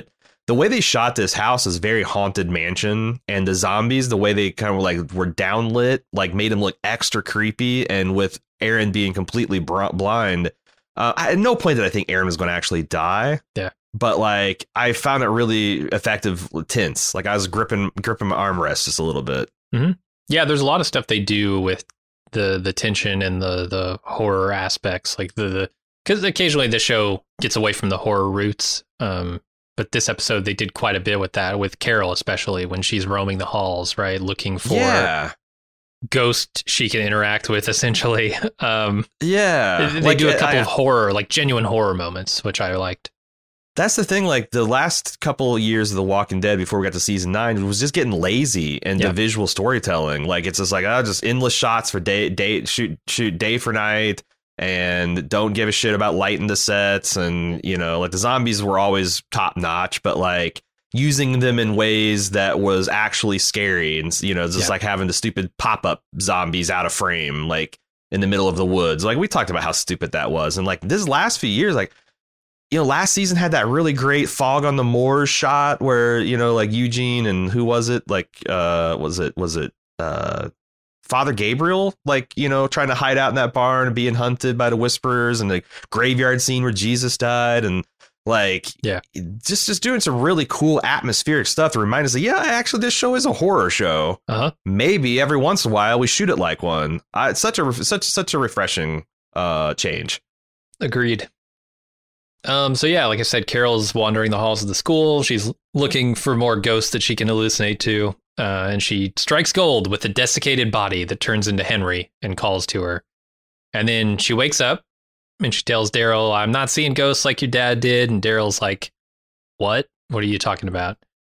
the way they shot this house is very Haunted Mansion, and the zombies, the way they kind of like were downlit, like made them look extra creepy. And with Aaron being completely br- blind, uh, at no point did I think Aaron was going to actually die. Yeah. But like I found it really effective, tense. Like I was gripping gripping my armrest just a little bit. Mm-hmm. Yeah, there's a lot of stuff they do with the the tension and the the horror aspects, like the the because occasionally the show gets away from the horror roots. Um, but this episode they did quite a bit with that, with Carol especially when she's roaming the halls, right, looking for yeah. ghost she can interact with, essentially. Um, yeah, they, they like, do a couple I, of horror, like genuine horror moments, which I liked. That's the thing, like the last couple of years of The Walking Dead before we got to season nine, it was just getting lazy and yeah. the visual storytelling. Like it's just like, oh, just endless shots for day, day, shoot, shoot day for night, and don't give a shit about lighting the sets. And, you know, like the zombies were always top notch, but like using them in ways that was actually scary. And, you know, just yeah. like having the stupid pop up zombies out of frame, like in the middle of the woods. Like we talked about how stupid that was. And like this last few years, like, you know, last season had that really great Fog on the Moors shot where, you know, like Eugene and who was it? Like, uh, was it was it uh, Father Gabriel, like, you know, trying to hide out in that barn and being hunted by the Whisperers, and the graveyard scene where Jesus died, and like, yeah, just just doing some really cool atmospheric stuff to remind us that, yeah, actually, this show is a horror show. Uh-huh. Maybe every once in a while we shoot it like one. Uh, it's such a such such a refreshing uh, change. Agreed. Um, so yeah, like I said, Carol's wandering the halls of the school. She's looking for more ghosts that she can hallucinate to. Uh, and she strikes gold with a desiccated body that turns into Henry and calls to her. And then she wakes up and she tells Daryl, I'm not seeing ghosts like your dad did. And Daryl's like, what? What are you talking about?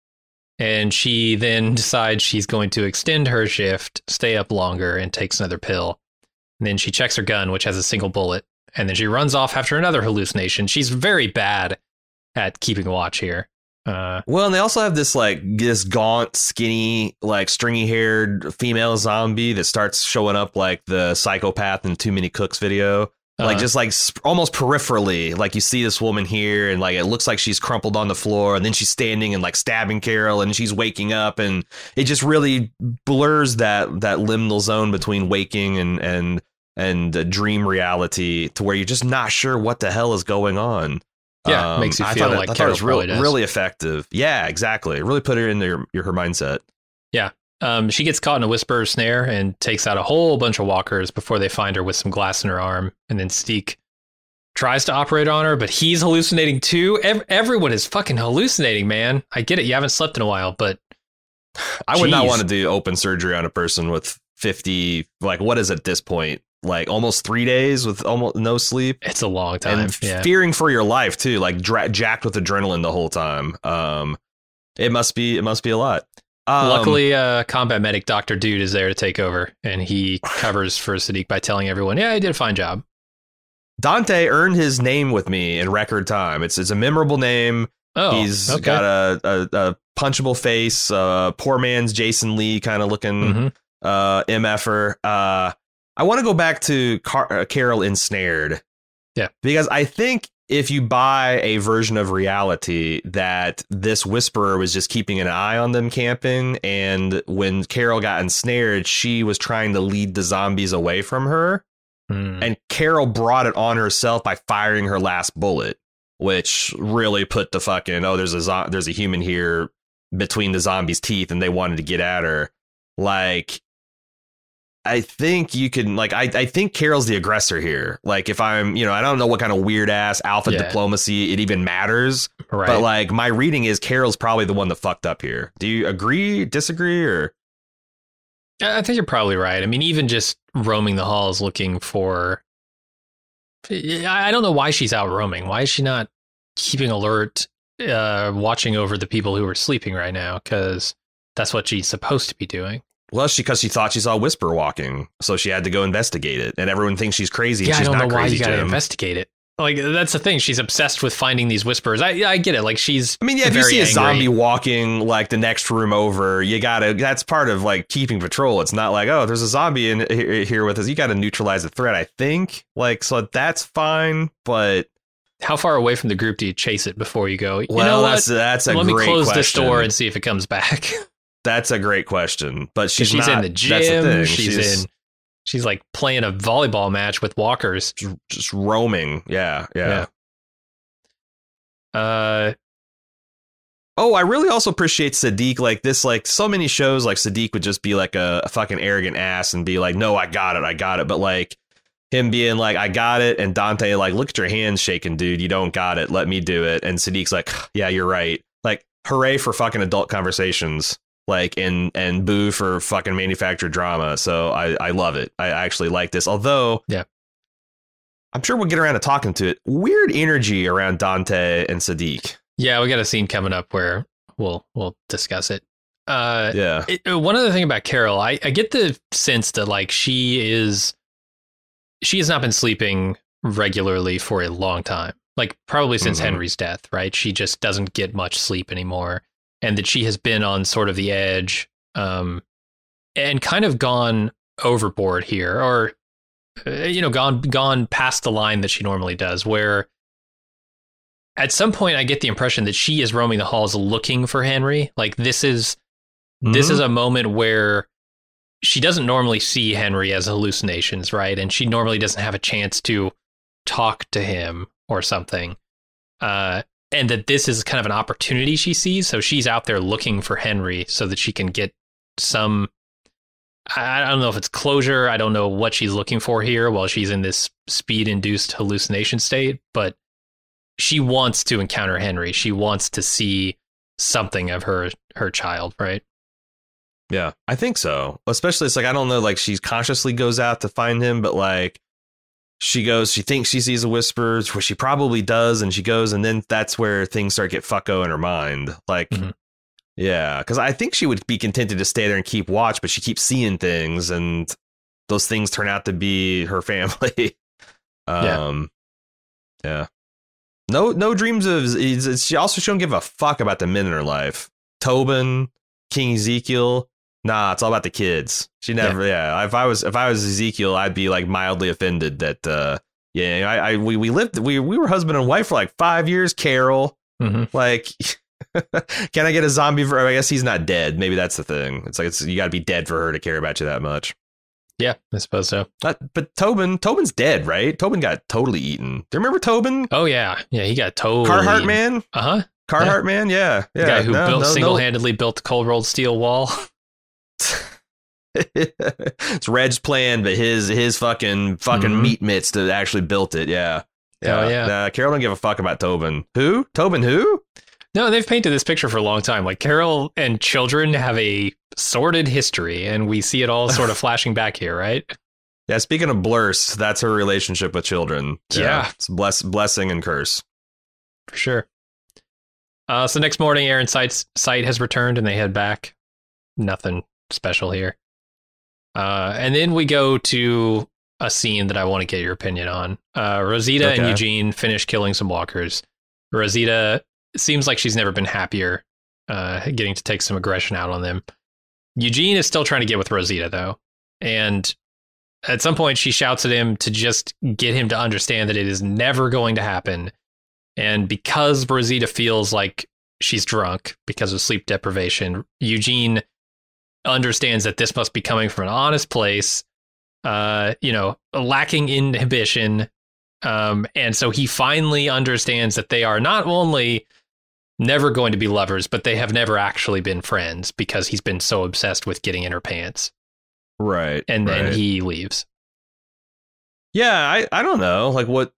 And she then decides she's going to extend her shift, stay up longer, and takes another pill. And then she checks her gun, which has a single bullet. And then she runs off after another hallucination. She's very bad at keeping watch here. Uh, well, and they also have this like this gaunt, skinny, like stringy haired female zombie that starts showing up like the psychopath in Too Many Cooks video. Uh-huh. Like just like sp- almost peripherally, like you see this woman here and like it looks like she's crumpled on the floor, and then she's standing and like stabbing Carol, and she's waking up, and it just really blurs that that liminal zone between waking and and and uh, dream reality to where you're just not sure what the hell is going on. Yeah, um, makes you feel I like it, I Carol thought it was really, does. really effective. Yeah, exactly. It really put her in your, your her mindset. Yeah. Um, she gets caught in a whisperer snare and takes out a whole bunch of walkers before they find her with some glass in her arm. And then Steek tries to operate on her, but he's hallucinating too. Ev- everyone is fucking hallucinating, man. I get it. You haven't slept in a while, but I would geez. not want to do open surgery on a person with fifty, like what is at this point? Like almost three days with almost no sleep. It's a long time. And yeah. fearing for your life too, like dra- jacked with adrenaline the whole time. Um, it must be, it must be a lot. Um, Luckily, uh, combat medic Doctor Dude is there to take over, and he covers for Sadiq by telling everyone, "Yeah, I did a fine job." Dante earned his name with me in record time. It's it's a memorable name. Oh, he's okay. got a, a, a punchable face, uh, poor man's Jason Lee kind of looking Mm-hmm. uh, M F er. Uh, I want to go back to Car- uh, Carol Ensnared. Yeah. Because I think if you buy a version of reality that this Whisperer was just keeping an eye on them camping, and when Carol got ensnared, she was trying to lead the zombies away from her. Mm. And Carol brought it on herself by firing her last bullet, which really put the fucking, oh, there's a zo- there's a human here between the zombies' teeth, and they wanted to get at her. Like, I think you can, like, I, I think Carol's the aggressor here. Like, if I'm, you know, I don't know what kind of weird ass alpha Yeah. diplomacy it even matters. Right. But, like, my reading is Carol's probably the one that fucked up here. Do you agree, disagree, or? I think you're probably right. I mean, even just roaming the halls looking for... I don't know why she's out roaming. Why is she not keeping alert, uh, watching over the people who are sleeping right now? Because that's what she's supposed to be doing. Well, she because she thought she saw Whisper walking, so she had to go investigate it. And everyone thinks she's crazy. Yeah, and she's I don't not know why crazy, you gotta Jim. investigate it. Like, that's the thing. She's obsessed with finding these whispers. I I get it. Like, she's I mean, yeah, if you very see a angry. zombie walking like the next room over, you gotta. That's part of like keeping patrol. It's not like, oh, there's a zombie in here, here with us. You got to neutralize the threat. I think like so that's fine, but how far away from the group do you chase it before you go, you well, know that's what? that's a Let great me close question. this door and see if it comes back. That's a great question. But she's, she's not, in the gym. That's the thing. She's, she's in. She's like playing a volleyball match with walkers. Just, just roaming. Yeah, yeah. Yeah. Uh. Oh, I really also appreciate Siddiq. Like this, like so many shows, like Siddiq would just be like a, a fucking arrogant ass and be like, "No, I got it, I got it." But like him being like, "I got it," and Dante like, "Look at your hands shaking, dude. You don't got it. Let me do it." And Siddiq's like, "Yeah, you're right." Like, hooray for fucking adult conversations. Like and and boo for fucking manufactured drama. So I I love it. I actually like this. Although, yeah, I'm sure we'll get around to talking to it. Weird energy around Dante and Siddiq. Yeah, we got a scene coming up where we'll we'll discuss it. Uh, yeah. It, one other thing about Carol, I, I get the sense that like she is she has not been sleeping regularly for a long time, like probably since mm-hmm. Henry's death, right? She just doesn't get much sleep anymore, and that she has been on sort of the edge, um, and kind of gone overboard here, or uh, you know, gone gone past the line that she normally does, where. At some point, I get the impression that she is roaming the halls looking for Henry. Like this is mm-hmm. this is a moment where she doesn't normally see Henry as hallucinations, right? And she normally doesn't have a chance to talk to him or something. Uh, and that this is kind of an opportunity she sees. So she's out there looking for Henry so that she can get some. I don't know if it's closure. I don't know what she's looking for here while she's in this speed-induced hallucination state, but. She wants to encounter Henry. She wants to see something of her her child, right? Yeah, I think so. Especially, it's like, I don't know, like she consciously goes out to find him, but like she goes, she thinks she sees the whispers, where she probably does, and she goes, and then that's where things start to get fucko in her mind. Like, mm-hmm. yeah, because I think she would be contented to stay there and keep watch, but she keeps seeing things, and those things turn out to be her family. um, yeah. yeah. No, no dreams of. She also she don't give a fuck about the men in her life. Tobin, King Ezekiel. Nah, it's all about the kids. She never. Yeah. yeah if I was if I was Ezekiel, I'd be like mildly offended that. Uh, yeah, I, I we we lived we we were husband and wife for like five years. Carol, mm-hmm. like, can I get a zombie? For, I guess he's not dead. Maybe that's the thing. It's like it's, you got to be dead for her to care about you that much. Yeah, I suppose so. But, but Tobin, Tobin's dead, right? Tobin got totally eaten. Do you remember Tobin? Oh, yeah. Yeah, he got totally Carhartt eaten. Man? Uh-huh. Carhartt yeah. Man, yeah. yeah. The guy who no, built no, single-handedly no. built the cold rolled steel wall. It's Reg's plan, but his his fucking fucking mm-hmm. meat mitts that actually built it, yeah. Yeah, oh, yeah. Nah, Carol don't give a fuck about Tobin. Who? Tobin who? No, they've painted this picture for a long time. Like, Carol and children have a sordid history, and we see it all sort of flashing back here, right? Yeah, speaking of blurs, that's her relationship with children. Yeah. yeah. It's bless, blessing and curse. For sure. Uh, so next morning, Aaron Sight's sight has returned, and they head back. Nothing special here. Uh, and then we go to a scene that I want to get your opinion on. Uh, Rosita okay. and Eugene finish killing some walkers. Rosita seems like she's never been happier, uh, getting to take some aggression out on them. Eugene is still trying to get with Rosita, though. And at some point, she shouts at him to just get him to understand that it is never going to happen. And because Rosita feels like she's drunk because of sleep deprivation, Eugene understands that this must be coming from an honest place, uh, you know, lacking inhibition. Um, and so he finally understands that they are not only never going to be lovers, but they have never actually been friends because he's been so obsessed with getting in her pants. Right. And then right. he leaves. Yeah, I, I don't know. Like what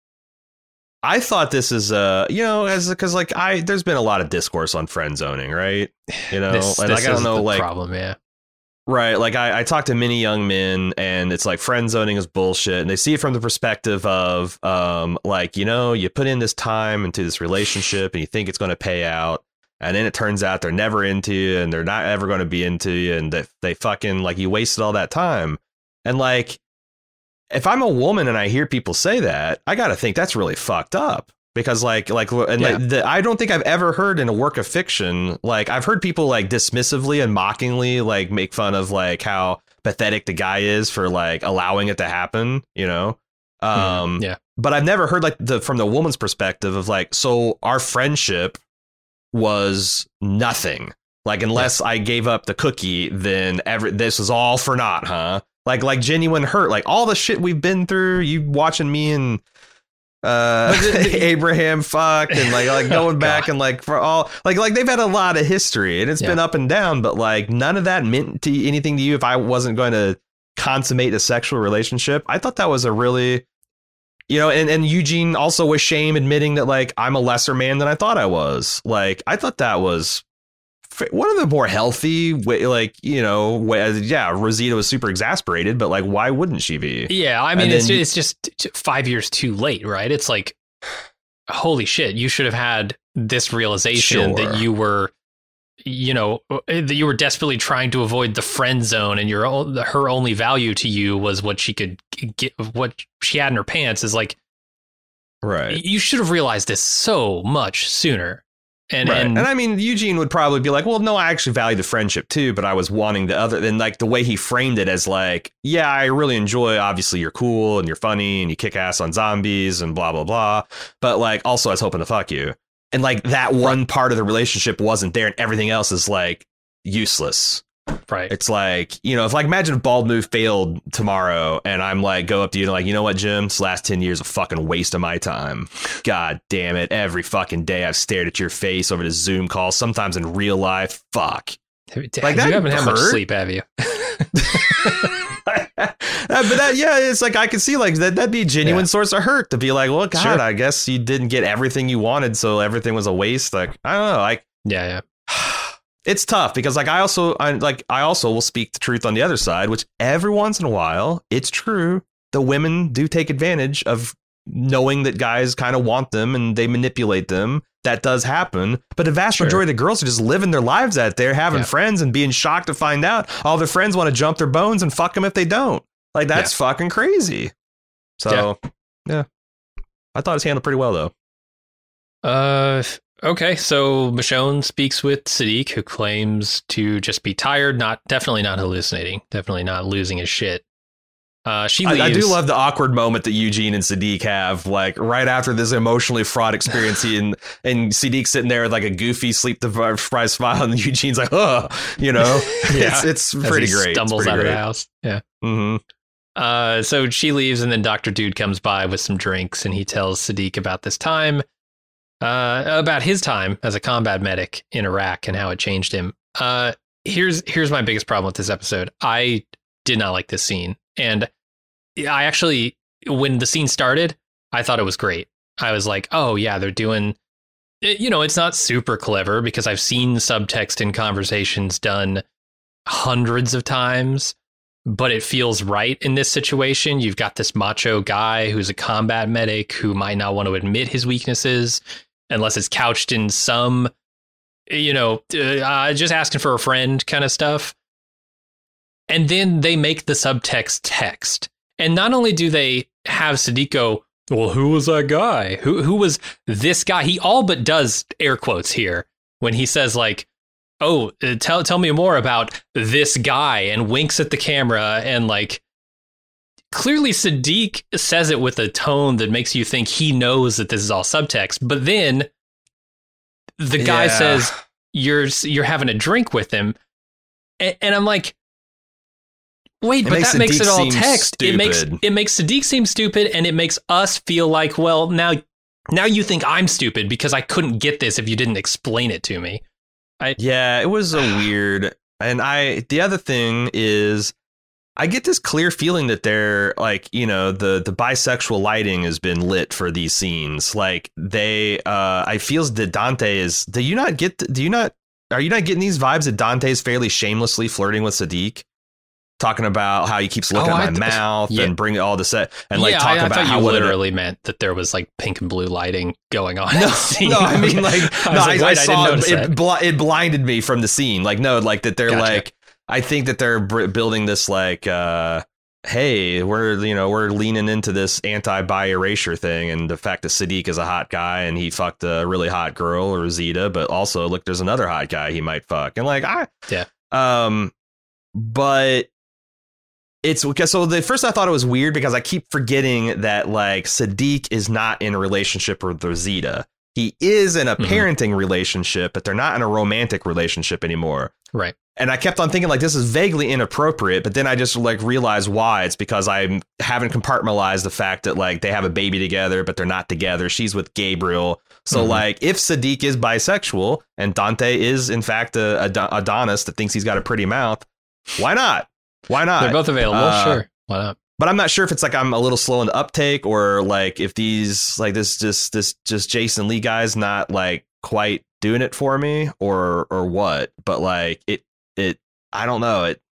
I thought this is, uh, you know, as because like I there's been a lot of discourse on friend zoning, right? You know, this, and this like, I don't know, the like problem. Yeah. Right. Like I, I talk to many young men and it's like friend zoning is bullshit. And they see it from the perspective of um, like, you know, you put in this time into this relationship and you think it's going to pay out. And then it turns out they're never into you and they're not ever going to be into you. And they, they fucking like you wasted all that time. And like, if I'm a woman and I hear people say that, I got to think that's really fucked up. Because like like and yeah. like, the, I don't think I've ever heard in a work of fiction, like I've heard people like dismissively and mockingly like make fun of like how pathetic the guy is for like allowing it to happen, you know, Um, mm, yeah. But I've never heard like the from the woman's perspective of like, so our friendship was nothing. Like, unless yeah. I gave up the cookie, then every this was all for naught, huh? Like, like genuine hurt, like all the shit we've been through. You watching me and uh, Abraham fuck and like like going oh, back God. and like for all like like they've had a lot of history and it's yeah. been up and down, but like none of that meant to anything to you if I wasn't going to consummate a sexual relationship. I thought that was a really, you know, and, and Eugene also with shame admitting that like I'm a lesser man than I thought I was. Like, I thought that was one of the more healthy way, like, you know, way, yeah, Rosita was super exasperated, but like, why wouldn't she be? Yeah, I mean, it's, it's just five years too late, right? It's like, holy shit, you should have had this realization sure. that you were, you know, that you were desperately trying to avoid the friend zone, and your her only value to you was what she could get, what she had in her pants. Is like, right? You should have realized this so much sooner. And, right. and and I mean, Eugene would probably be like, well, no, I actually value the friendship, too. But I was wanting the other than like the way he framed it as like, yeah, I really enjoy. Obviously, you're cool and you're funny and you kick ass on zombies and blah, blah, blah. But like also I was hoping to fuck you. And like that one part of the relationship wasn't there and everything else is like useless. Right. It's like, you know, if like imagine if Bald Move failed tomorrow and I'm like, go up to you and like, you know what, Jim, this last ten years a fucking waste of my time. God damn it. Every fucking day I've stared at your face over the Zoom call, sometimes in real life. Fuck. Like that, you haven't had much sleep, have you? But that, yeah, it's like I can see like that that'd be a genuine yeah. source of hurt to be like, well, God, sure. I guess you didn't get everything you wanted, so everything was a waste. Like, I don't know, like, yeah, yeah. It's tough because like I also I like I also will speak the truth on the other side, which every once in a while it's true. The women do take advantage of knowing that guys kind of want them and they manipulate them. That does happen. But the vast sure. majority of the girls are just living their lives out there, having yeah. friends and being shocked to find out all their friends want to jump their bones and fuck them if they don't. Like, that's yeah. fucking crazy. So, yeah. yeah. I thought it was handled pretty well, though. Uh. Okay, so Michonne speaks with Siddiq, who claims to just be tired, not definitely not hallucinating, definitely not losing his shit. Uh, she leaves. I, I do love the awkward moment that Eugene and Siddiq have, like right after this emotionally fraught experience, he and and Siddiq sitting there with like a goofy sleep deprived smile, and Eugene's like, oh, you know, yeah. it's it's pretty great. Stumbles pretty out great. of the house. Yeah. Mm-hmm. Uh, so she leaves, and then Doctor Dude comes by with some drinks, and he tells Siddiq about this time. Uh, about his time as a combat medic in Iraq and how it changed him. Uh, here's here's my biggest problem with this episode. I did not like this scene. And I actually, when the scene started, I thought it was great. I was like, oh, yeah, they're doing, you know, it's not super clever because I've seen subtext in conversations done hundreds of times, but it feels right in this situation. You've got this macho guy who's a combat medic who might not want to admit his weaknesses unless it's couched in some, you know, uh, just asking for a friend kind of stuff. And then they make the subtext text. And not only do they have Siddiq go, well, who was that guy? Who who was this guy? He all but does air quotes here when he says like, oh, tell tell me more about this guy, and winks at the camera, and like clearly Siddiq says it with a tone that makes you think he knows that this is all subtext. But then the guy yeah. says you're you're having a drink with him, and, and I'm like, wait, it but that Siddiq makes it all text. Stupid. It makes it makes Siddiq seem stupid, and it makes us feel like, well, now now you think I'm stupid because I couldn't get this if you didn't explain it to me. I, yeah, it was a weird. And I the other thing is I get this clear feeling that they're like, you know, the the bisexual lighting has been lit for these scenes. Like they uh, I feels that Dante is. Do you not get do you not are you not getting these vibes that Dante is fairly shamelessly flirting with Siddiq? Talking about how he keeps looking oh, at my th- th- yeah. and bring it all to set and like yeah, talk I, about I how you literally meant that there was like pink and blue lighting going on. No, no I mean like I no, like, I, I I saw it, it, bl- it blinded me from the scene. Like no, like that they're gotcha. like I think that they're br- building this like uh, hey, we're you know we're leaning into this anti-bi erasure thing, and the fact that Siddiq is a hot guy and he fucked a really hot girl, Rosita, but also look, there's another hot guy he might fuck, and like I yeah um, but. it's because so the first I thought it was weird because I keep forgetting that like Siddiq is not in a relationship with Rosita. He is in a Mhm. parenting relationship, but they're not in a romantic relationship anymore. Right. And I kept on thinking like this is vaguely inappropriate, but then I just like realized why. It's because I haven't compartmentalized the fact that like they have a baby together, but they're not together. She's with Gabriel. So Mhm. like if Siddiq is bisexual and Dante is in fact a, a Adonis that thinks he's got a pretty mouth, why not? Why not? They're both available. Uh, Sure. Why not? But I'm not sure if it's like I'm a little slow in the uptake or like if these like this just this just Jason Lee guy's not like quite doing it for me or or what. But like it it I don't know it.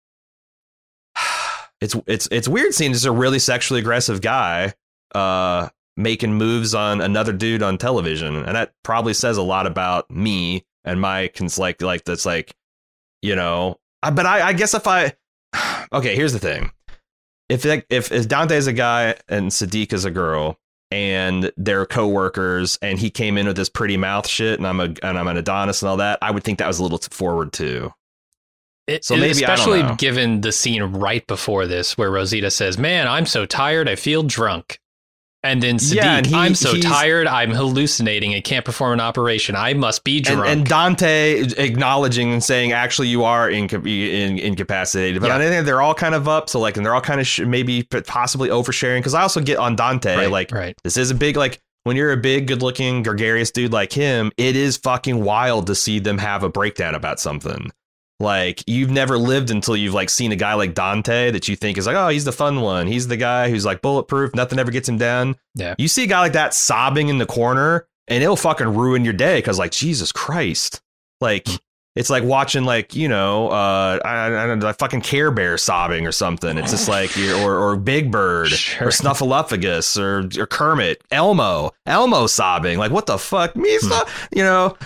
It's it's it's weird seeing just a really sexually aggressive guy uh making moves on another dude on television, and that probably says a lot about me and my cons like like that's like you know. I, but I I guess if I okay, here's the thing. If if if Dante is a guy and Siddiq is a girl and they're coworkers and he came in with this pretty mouth shit and I'm a and I'm an Adonis and all that, I would think that was a little forward too. It, So maybe, especially I don't know. given the scene right before this where Rosita says, "Man, I'm so tired, I feel drunk." And then Siddiq, Yeah, and he- "I'm so he's- tired, I'm hallucinating and can't perform an operation. I must be And, drunk." and Dante acknowledging and saying, actually, you are inca- in, incapacitated. But Yeah. on the other hand, they're all kind of up. So like, and they're all kind of sh- maybe possibly oversharing. Because I also get on Dante, Right, like, right. this is a big, like, when you're a big, good looking, gregarious dude like him, it is fucking wild to see them have a breakdown about something. Like, you've never lived until you've like seen a guy like Dante that you think is like, oh, he's the fun one. He's the guy who's like bulletproof. Nothing ever gets him down. Yeah. You see a guy like that sobbing in the corner and it'll fucking ruin your day. Cause like, Jesus Christ. Like, it's like watching like, you know, uh, I, I don't know, like fucking Care Bear sobbing or something. It's just like, you're, or, or Big Bird Sure. or Snuffleupagus or, or Kermit, Elmo, Elmo sobbing. Like, what the fuck? Me, Hmm. stop, you know,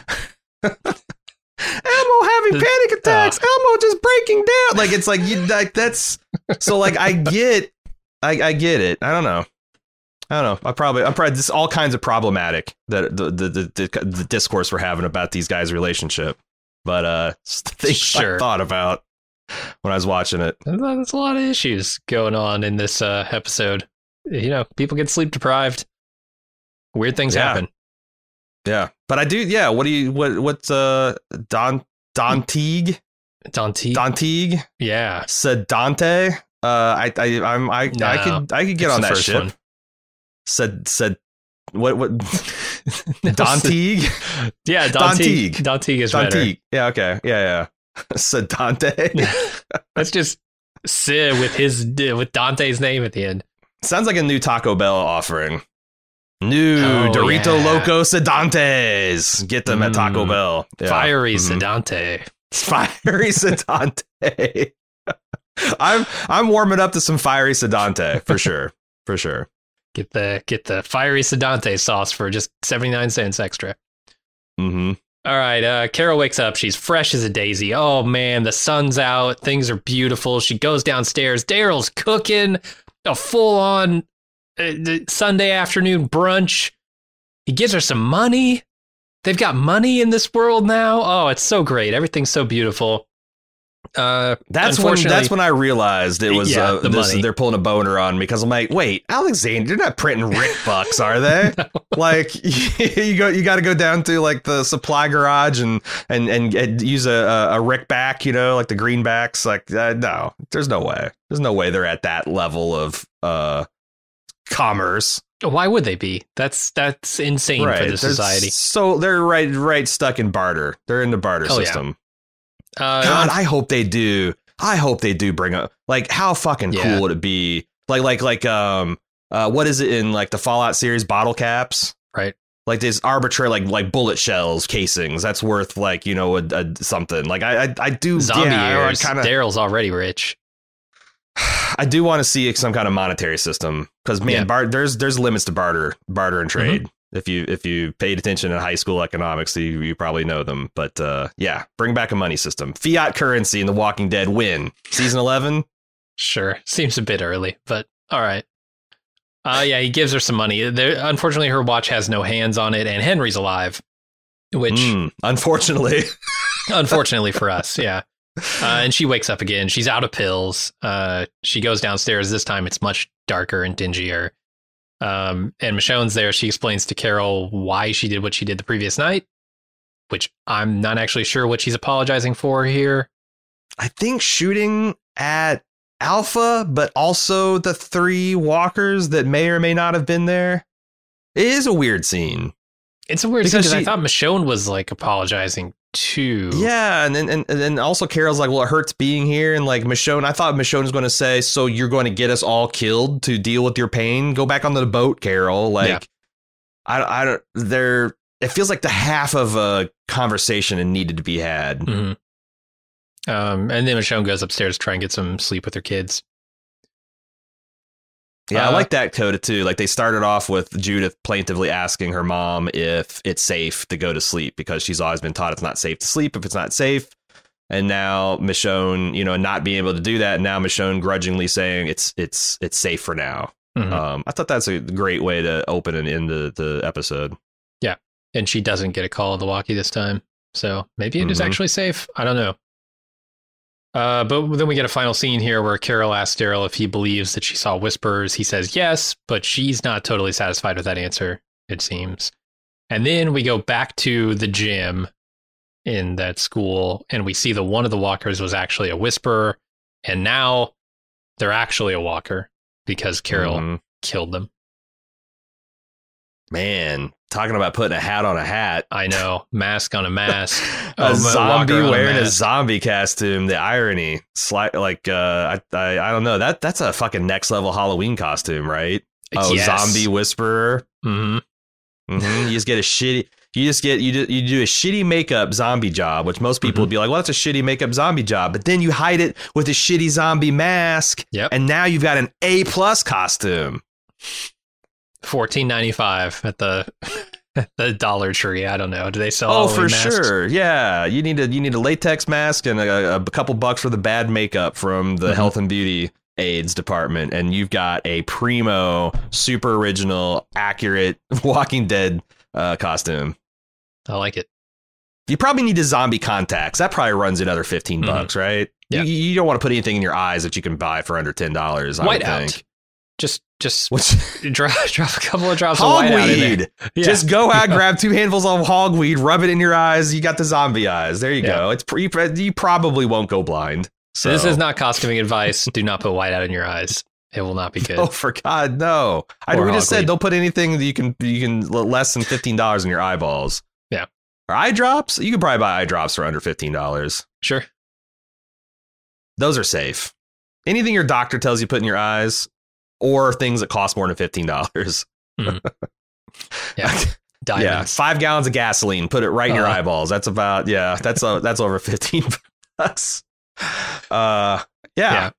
Elmo having panic attacks. Elmo just breaking down. Like, it's like, you like, that's so like, I get, I, I get it. I don't know. I don't know. I probably, I'm probably this all kinds of problematic that the, the, the, the, the discourse we're having about these guys' relationship. But, uh, it's the things Sure. I thought about when I was watching it. There's a lot of issues going on in this uh, episode. You know, people get sleep deprived. Weird things Yeah. happen. Yeah. But I do. Yeah. What do you, what, what's, uh, Don, Don Teague, Dante. Don Teague Yeah. said Dante. Uh, I, I, I'm, I, No, I could, I could get it's on the that first ship. one. Said, said, what, what, No, Don Teague? Yeah, Don Dante. Teague. Dante is Don better. Teague. Yeah. Okay. Yeah. Yeah. said Dante. Let's just Sid with his with Dante's name at the end. Sounds like a new Taco Bell offering. New Oh, Dorito yeah. Loco Sedantes. Get them at Taco Mm. Bell. Yeah. Fiery Mhm. Sedante. Fiery Sedante. I'm I'm warming up to some fiery Sedante for sure. For sure. Get the get the fiery Sedante sauce for just seventy-nine cents extra. Mm-hmm. All right, uh, Carol wakes up. She's fresh as a daisy. Oh, man, the sun's out. Things are beautiful. She goes downstairs. Daryl's cooking a full-on uh, Sunday afternoon brunch. He gives her some money. They've got money in this world now. Oh, it's so great. Everything's so beautiful. Uh, That's when unfortunately- that's when I realized it was Yeah, uh, the this, money. they're pulling a boner on me because I'm like, wait, Alexander, they're not printing Rick bucks, are they? Like you go, you got to go down to like the supply garage and and and, and use a, a a Rick back, you know, like the greenbacks. Like uh, no, there's no way. There's no way they're at that level of uh commerce. Why would they be? That's that's insane for the They're society. So they're right right stuck in barter. They're in the barter Oh, yeah. system. Uh, God, I hope they do. I hope they do bring up like how fucking Yeah. cool would it be? Like like like um uh what is it in like the Fallout series bottle caps? Right. Like this arbitrary like like bullet shells casings that's worth like you know a, a, something like I I, I do zombie yeah, I ears. kind of Daryl's already rich. I do want to see some kind of monetary system because man Yeah. bar, there's there's limits to barter barter and trade. If you if you paid attention in high school economics, you, you probably know them. But uh, yeah, bring back a money system. Fiat currency in The Walking Dead win. Season eleven. Sure. Seems a bit early, but all right. Uh, yeah, he gives her some money. There, unfortunately, her watch has no hands on it, and Henry's alive, which, Mm, unfortunately. unfortunately for us, yeah. Uh, and she wakes up again. She's out of pills. Uh, she goes downstairs. This time it's much darker and dingier. Um, and Michonne's there. She explains to Carol why she did what she did the previous night, which I'm not actually sure what she's apologizing for here. I think shooting at Alpha, but also the three walkers that may or may not have been there. It is a weird scene. It's a weird scene Because because I she- thought Michonne was like apologizing too. Yeah, and then and, and then also Carol's like, well, it hurts being here, and like Michonne, I thought Michonne was going to say, so you're going to get us all killed to deal with your pain? Go back on the boat, Carol. Like, Yeah. I, I don't. There, it feels like the half of a conversation and needed to be had. Mhm. Um, and then Michonne goes upstairs to try and get some sleep with her kids. Yeah, I Uh, like that coda too. Like they started off with Judith plaintively asking her mom if it's safe to go to sleep because she's always been taught it's not safe to sleep if it's not safe. And now Michonne, you know, not being able to do that. Now Michonne grudgingly saying it's it's it's safe for now. Mhm. Um, I thought that's a great way to open and end the, the episode. And she doesn't get a call of the walkie this time. So maybe it is Mhm. actually safe. I don't know. Uh, but then we get a final scene here where Carol asks Daryl if he believes that she saw whispers. He says yes, but she's not totally satisfied with that answer, it seems. And then we go back to the gym in that school, and we see that one of the walkers was actually a whisperer, and now they're actually a walker because Carol Mhm. killed them. Man, talking about putting a hat on a hat. I know, mask on a mask. A Oh, zombie walker on a wearing a, mask. zombie costume. The irony, Sli- like uh, I, I, I don't know. That that's a fucking next level Halloween costume, right? Oh, Yes. zombie whisperer. Mhm. hmm You just get a shitty. You just get you do, you do a shitty makeup zombie job, which most people Mhm. would be like, well, that's a shitty makeup zombie job. But then you hide it with a shitty zombie mask, Yep. and now you've got an A plus costume. fourteen ninety-five at the the Dollar Tree. I don't know. Do they sell? Oh, Halloween for masks? sure. Yeah, you need a you need a latex mask and a, a couple bucks for the bad makeup from the Mhm. health and beauty aids department, and you've got a primo, super original, accurate Walking Dead uh, costume. I like it. You probably need a zombie contacts. That probably runs another fifteen Mhm. bucks, right? Yeah. You, you don't want to put anything in your eyes that you can buy for under ten dollars. I White would out. think. Just just What's drop drop a couple of drops of white out in there. hogweed? Yeah. Just go out, grab two handfuls of hogweed, rub it in your eyes. You got the zombie eyes. There you Yeah. go. It's pre- you probably won't go blind. So This is not costuming advice. Do not put white out in your eyes. It will not be good. Oh, for God, no! I, Or we just hogweed. said don't put anything that you can you can l- less than fifteen dollars in your eyeballs. Yeah. Or eye drops. You can probably buy eye drops for under fifteen dollars. Sure. Those are safe. Anything your doctor tells you put in your eyes, or things that cost more than fifteen dollars. Mhm. Yeah. Yeah, Diamonds. five gallons of gasoline. Put it right in your Uh-huh. eyeballs. That's about yeah. That's uh, that's over fifteen bucks. Uh, yeah. Yeah.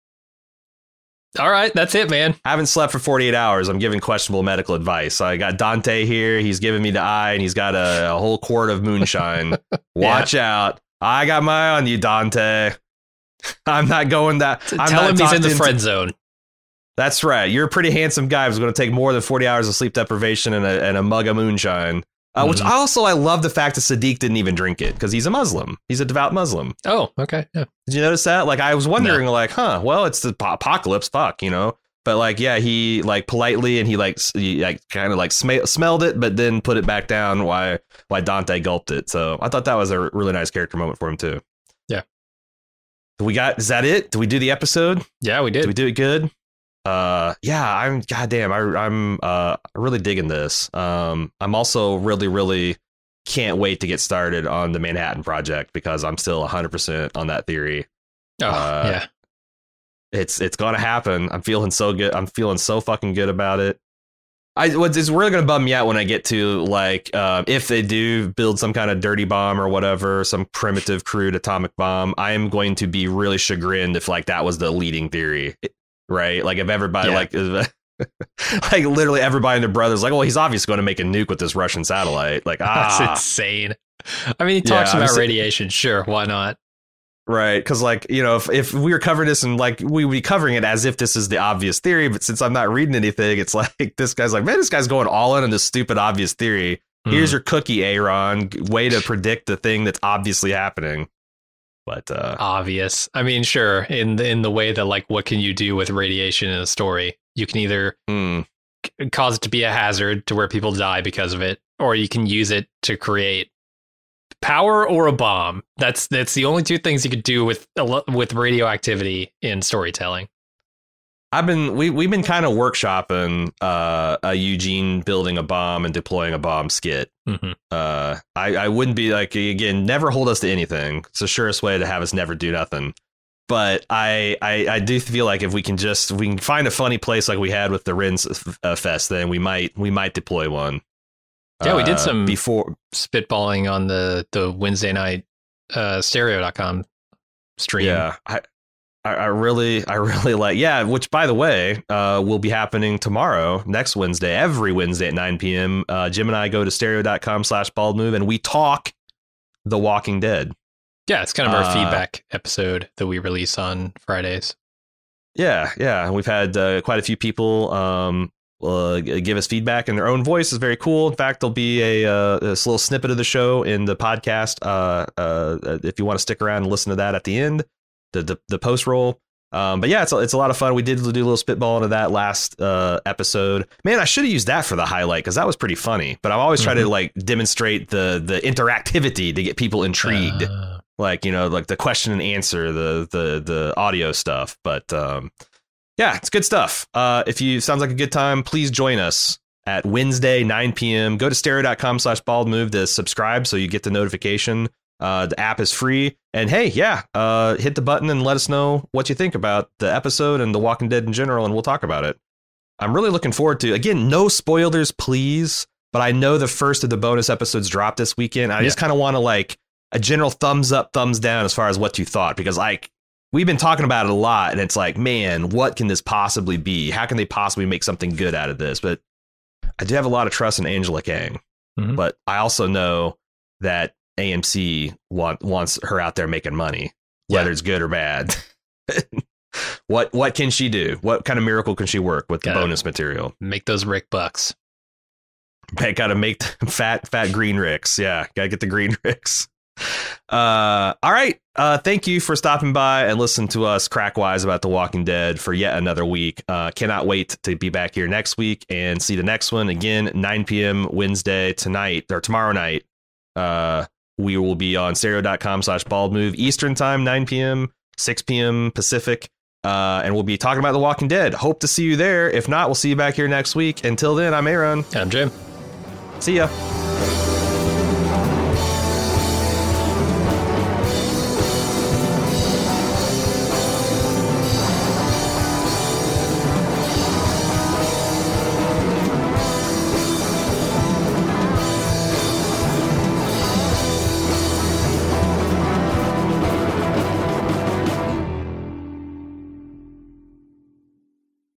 All right. That's it, man. I haven't slept for forty-eight hours. I'm giving questionable medical advice. So I got Dante here. He's giving me the eye, and he's got a, a whole quart of moonshine. Watch out. I got my eye on you, Dante. I'm not going that. I'm Tell not him he's talked in the into- friend zone. That's right. You're a pretty handsome guy who's going to take more than forty hours of sleep deprivation and a, and a mug of moonshine. Uh, Which Mhm. also, I love the fact that Sadiq didn't even drink it because he's a Muslim. He's a devout Muslim. Oh, okay. Yeah. Did you notice that? Like, I was wondering, like, huh, well, it's the po- apocalypse, fuck, you know? But, like, yeah, he, like, politely and he, like, s- he, like kind of, like, sm- smelled it, but then put it back down why, why Dante gulped it. So I thought that was a really nice character moment for him, too. Yeah. We got, is that it? Did we do the episode? Yeah, we Did did. we do it good? Uh, yeah, I'm, goddamn, I, I'm, uh, really digging this. Um, I'm also really, really can't wait to get started on the Manhattan Project because I'm still one hundred percent on that theory. Oh, uh, yeah. It's it's gonna happen. I'm feeling so good. I'm feeling so fucking good about it. I what's it's really gonna bum me out when I get to like uh, if they do build some kind of dirty bomb or whatever, some primitive crude atomic bomb. I am going to be really chagrined if like that was the leading theory, right? Like if everybody Yeah. like is, like literally everybody and their brothers like, well, he's obviously going to make a nuke with this Russian satellite. Like That's ah, insane. I mean, he talks Yeah, I'm about sa- radiation. Sure. Why not? right? Because like you know, if if we were covering this and like we would be covering it as if this is the obvious theory, but since I'm not reading anything, it's like this guy's like, man, this guy's going all in on this stupid obvious theory. Here's Mhm. your cookie, Aaron. Way to predict the thing that's obviously happening. But uh, obvious. I mean, sure. In the, in the way that, like, what can you do with radiation in a story? You can either mm. c- cause it to be a hazard to where people die because of it, or you can use it to create power or a bomb. That's that's the only two things you could do with a lo- with radioactivity in storytelling. I've been we we've been kind of workshopping uh, a Eugene building a bomb and deploying a bomb skit. Mm-hmm. Uh, I I wouldn't be like, again, never hold us to anything. It's the surest way to have us never do nothing. But I, I I do feel like if we can just if we can find a funny place like we had with the Rins uh, Fest, then we might we might deploy one. Yeah, we did uh, some before spitballing on the the Wednesday night uh, stereo dot com stream. Yeah, I. I really, I really like, yeah, which, by the way, uh, will be happening tomorrow, next Wednesday, every Wednesday at nine p.m. Uh, Jim and I go to stereo dot com slash bald move and we talk The Walking Dead. Yeah, it's kind of our uh, feedback episode that we release on Fridays. Yeah, yeah. We've had uh, quite a few people um, uh, give us feedback in their own voice. It's very cool. In fact, there'll be a, uh, this little snippet of the show in the podcast uh, uh, if you want to stick around and listen to that at the end. The, the the post roll. Um, but yeah, it's a, it's a lot of fun. We did do a little spitball into that last uh, episode. Man, I should have used that for the highlight because that was pretty funny. But I always try mm-hmm. to like demonstrate the the interactivity to get people intrigued. Uh. Like, you know, like the question and answer, the the the audio stuff. But um, yeah, it's good stuff. Uh, if you sounds like a good time, please join us at Wednesday, nine p.m. Go to stereo dot com slash bald move to subscribe so you get the notification. Uh, the app is free. And hey, yeah, uh, hit the button and let us know what you think about the episode and The Walking Dead in general, and we'll talk about it. I'm really looking forward to, again, no spoilers, please. But I know the first of the bonus episodes dropped this weekend. I yeah. just kind of want to like a general thumbs up, thumbs down as far as what you thought, because like we've been talking about it a lot. And it's like, man, what can this possibly be? How can they possibly make something good out of this? But I do have a lot of trust in Angela Kang. Mm-hmm. But I also know that A M C want, wants her out there making money, whether yeah. it's good or bad. what what can she do? What kind of miracle can she work with gotta the bonus material? Make those Rick bucks. Got to make fat fat green Ricks. Yeah, got to get the green Ricks. Uh, all right. Uh, thank you for stopping by and listening to us crack wise about The Walking Dead for yet another week. Uh, cannot wait to be back here next week and see the next one again, nine p.m. Wednesday tonight or tomorrow night. Uh, we will be on stereo dot com slash bald move Eastern time, nine p.m., six p.m. Pacific. Uh, and we'll be talking about The Walking Dead. Hope to see you there. If not, we'll see you back here next week. Until then, I'm Aaron. I'm Jim. See ya.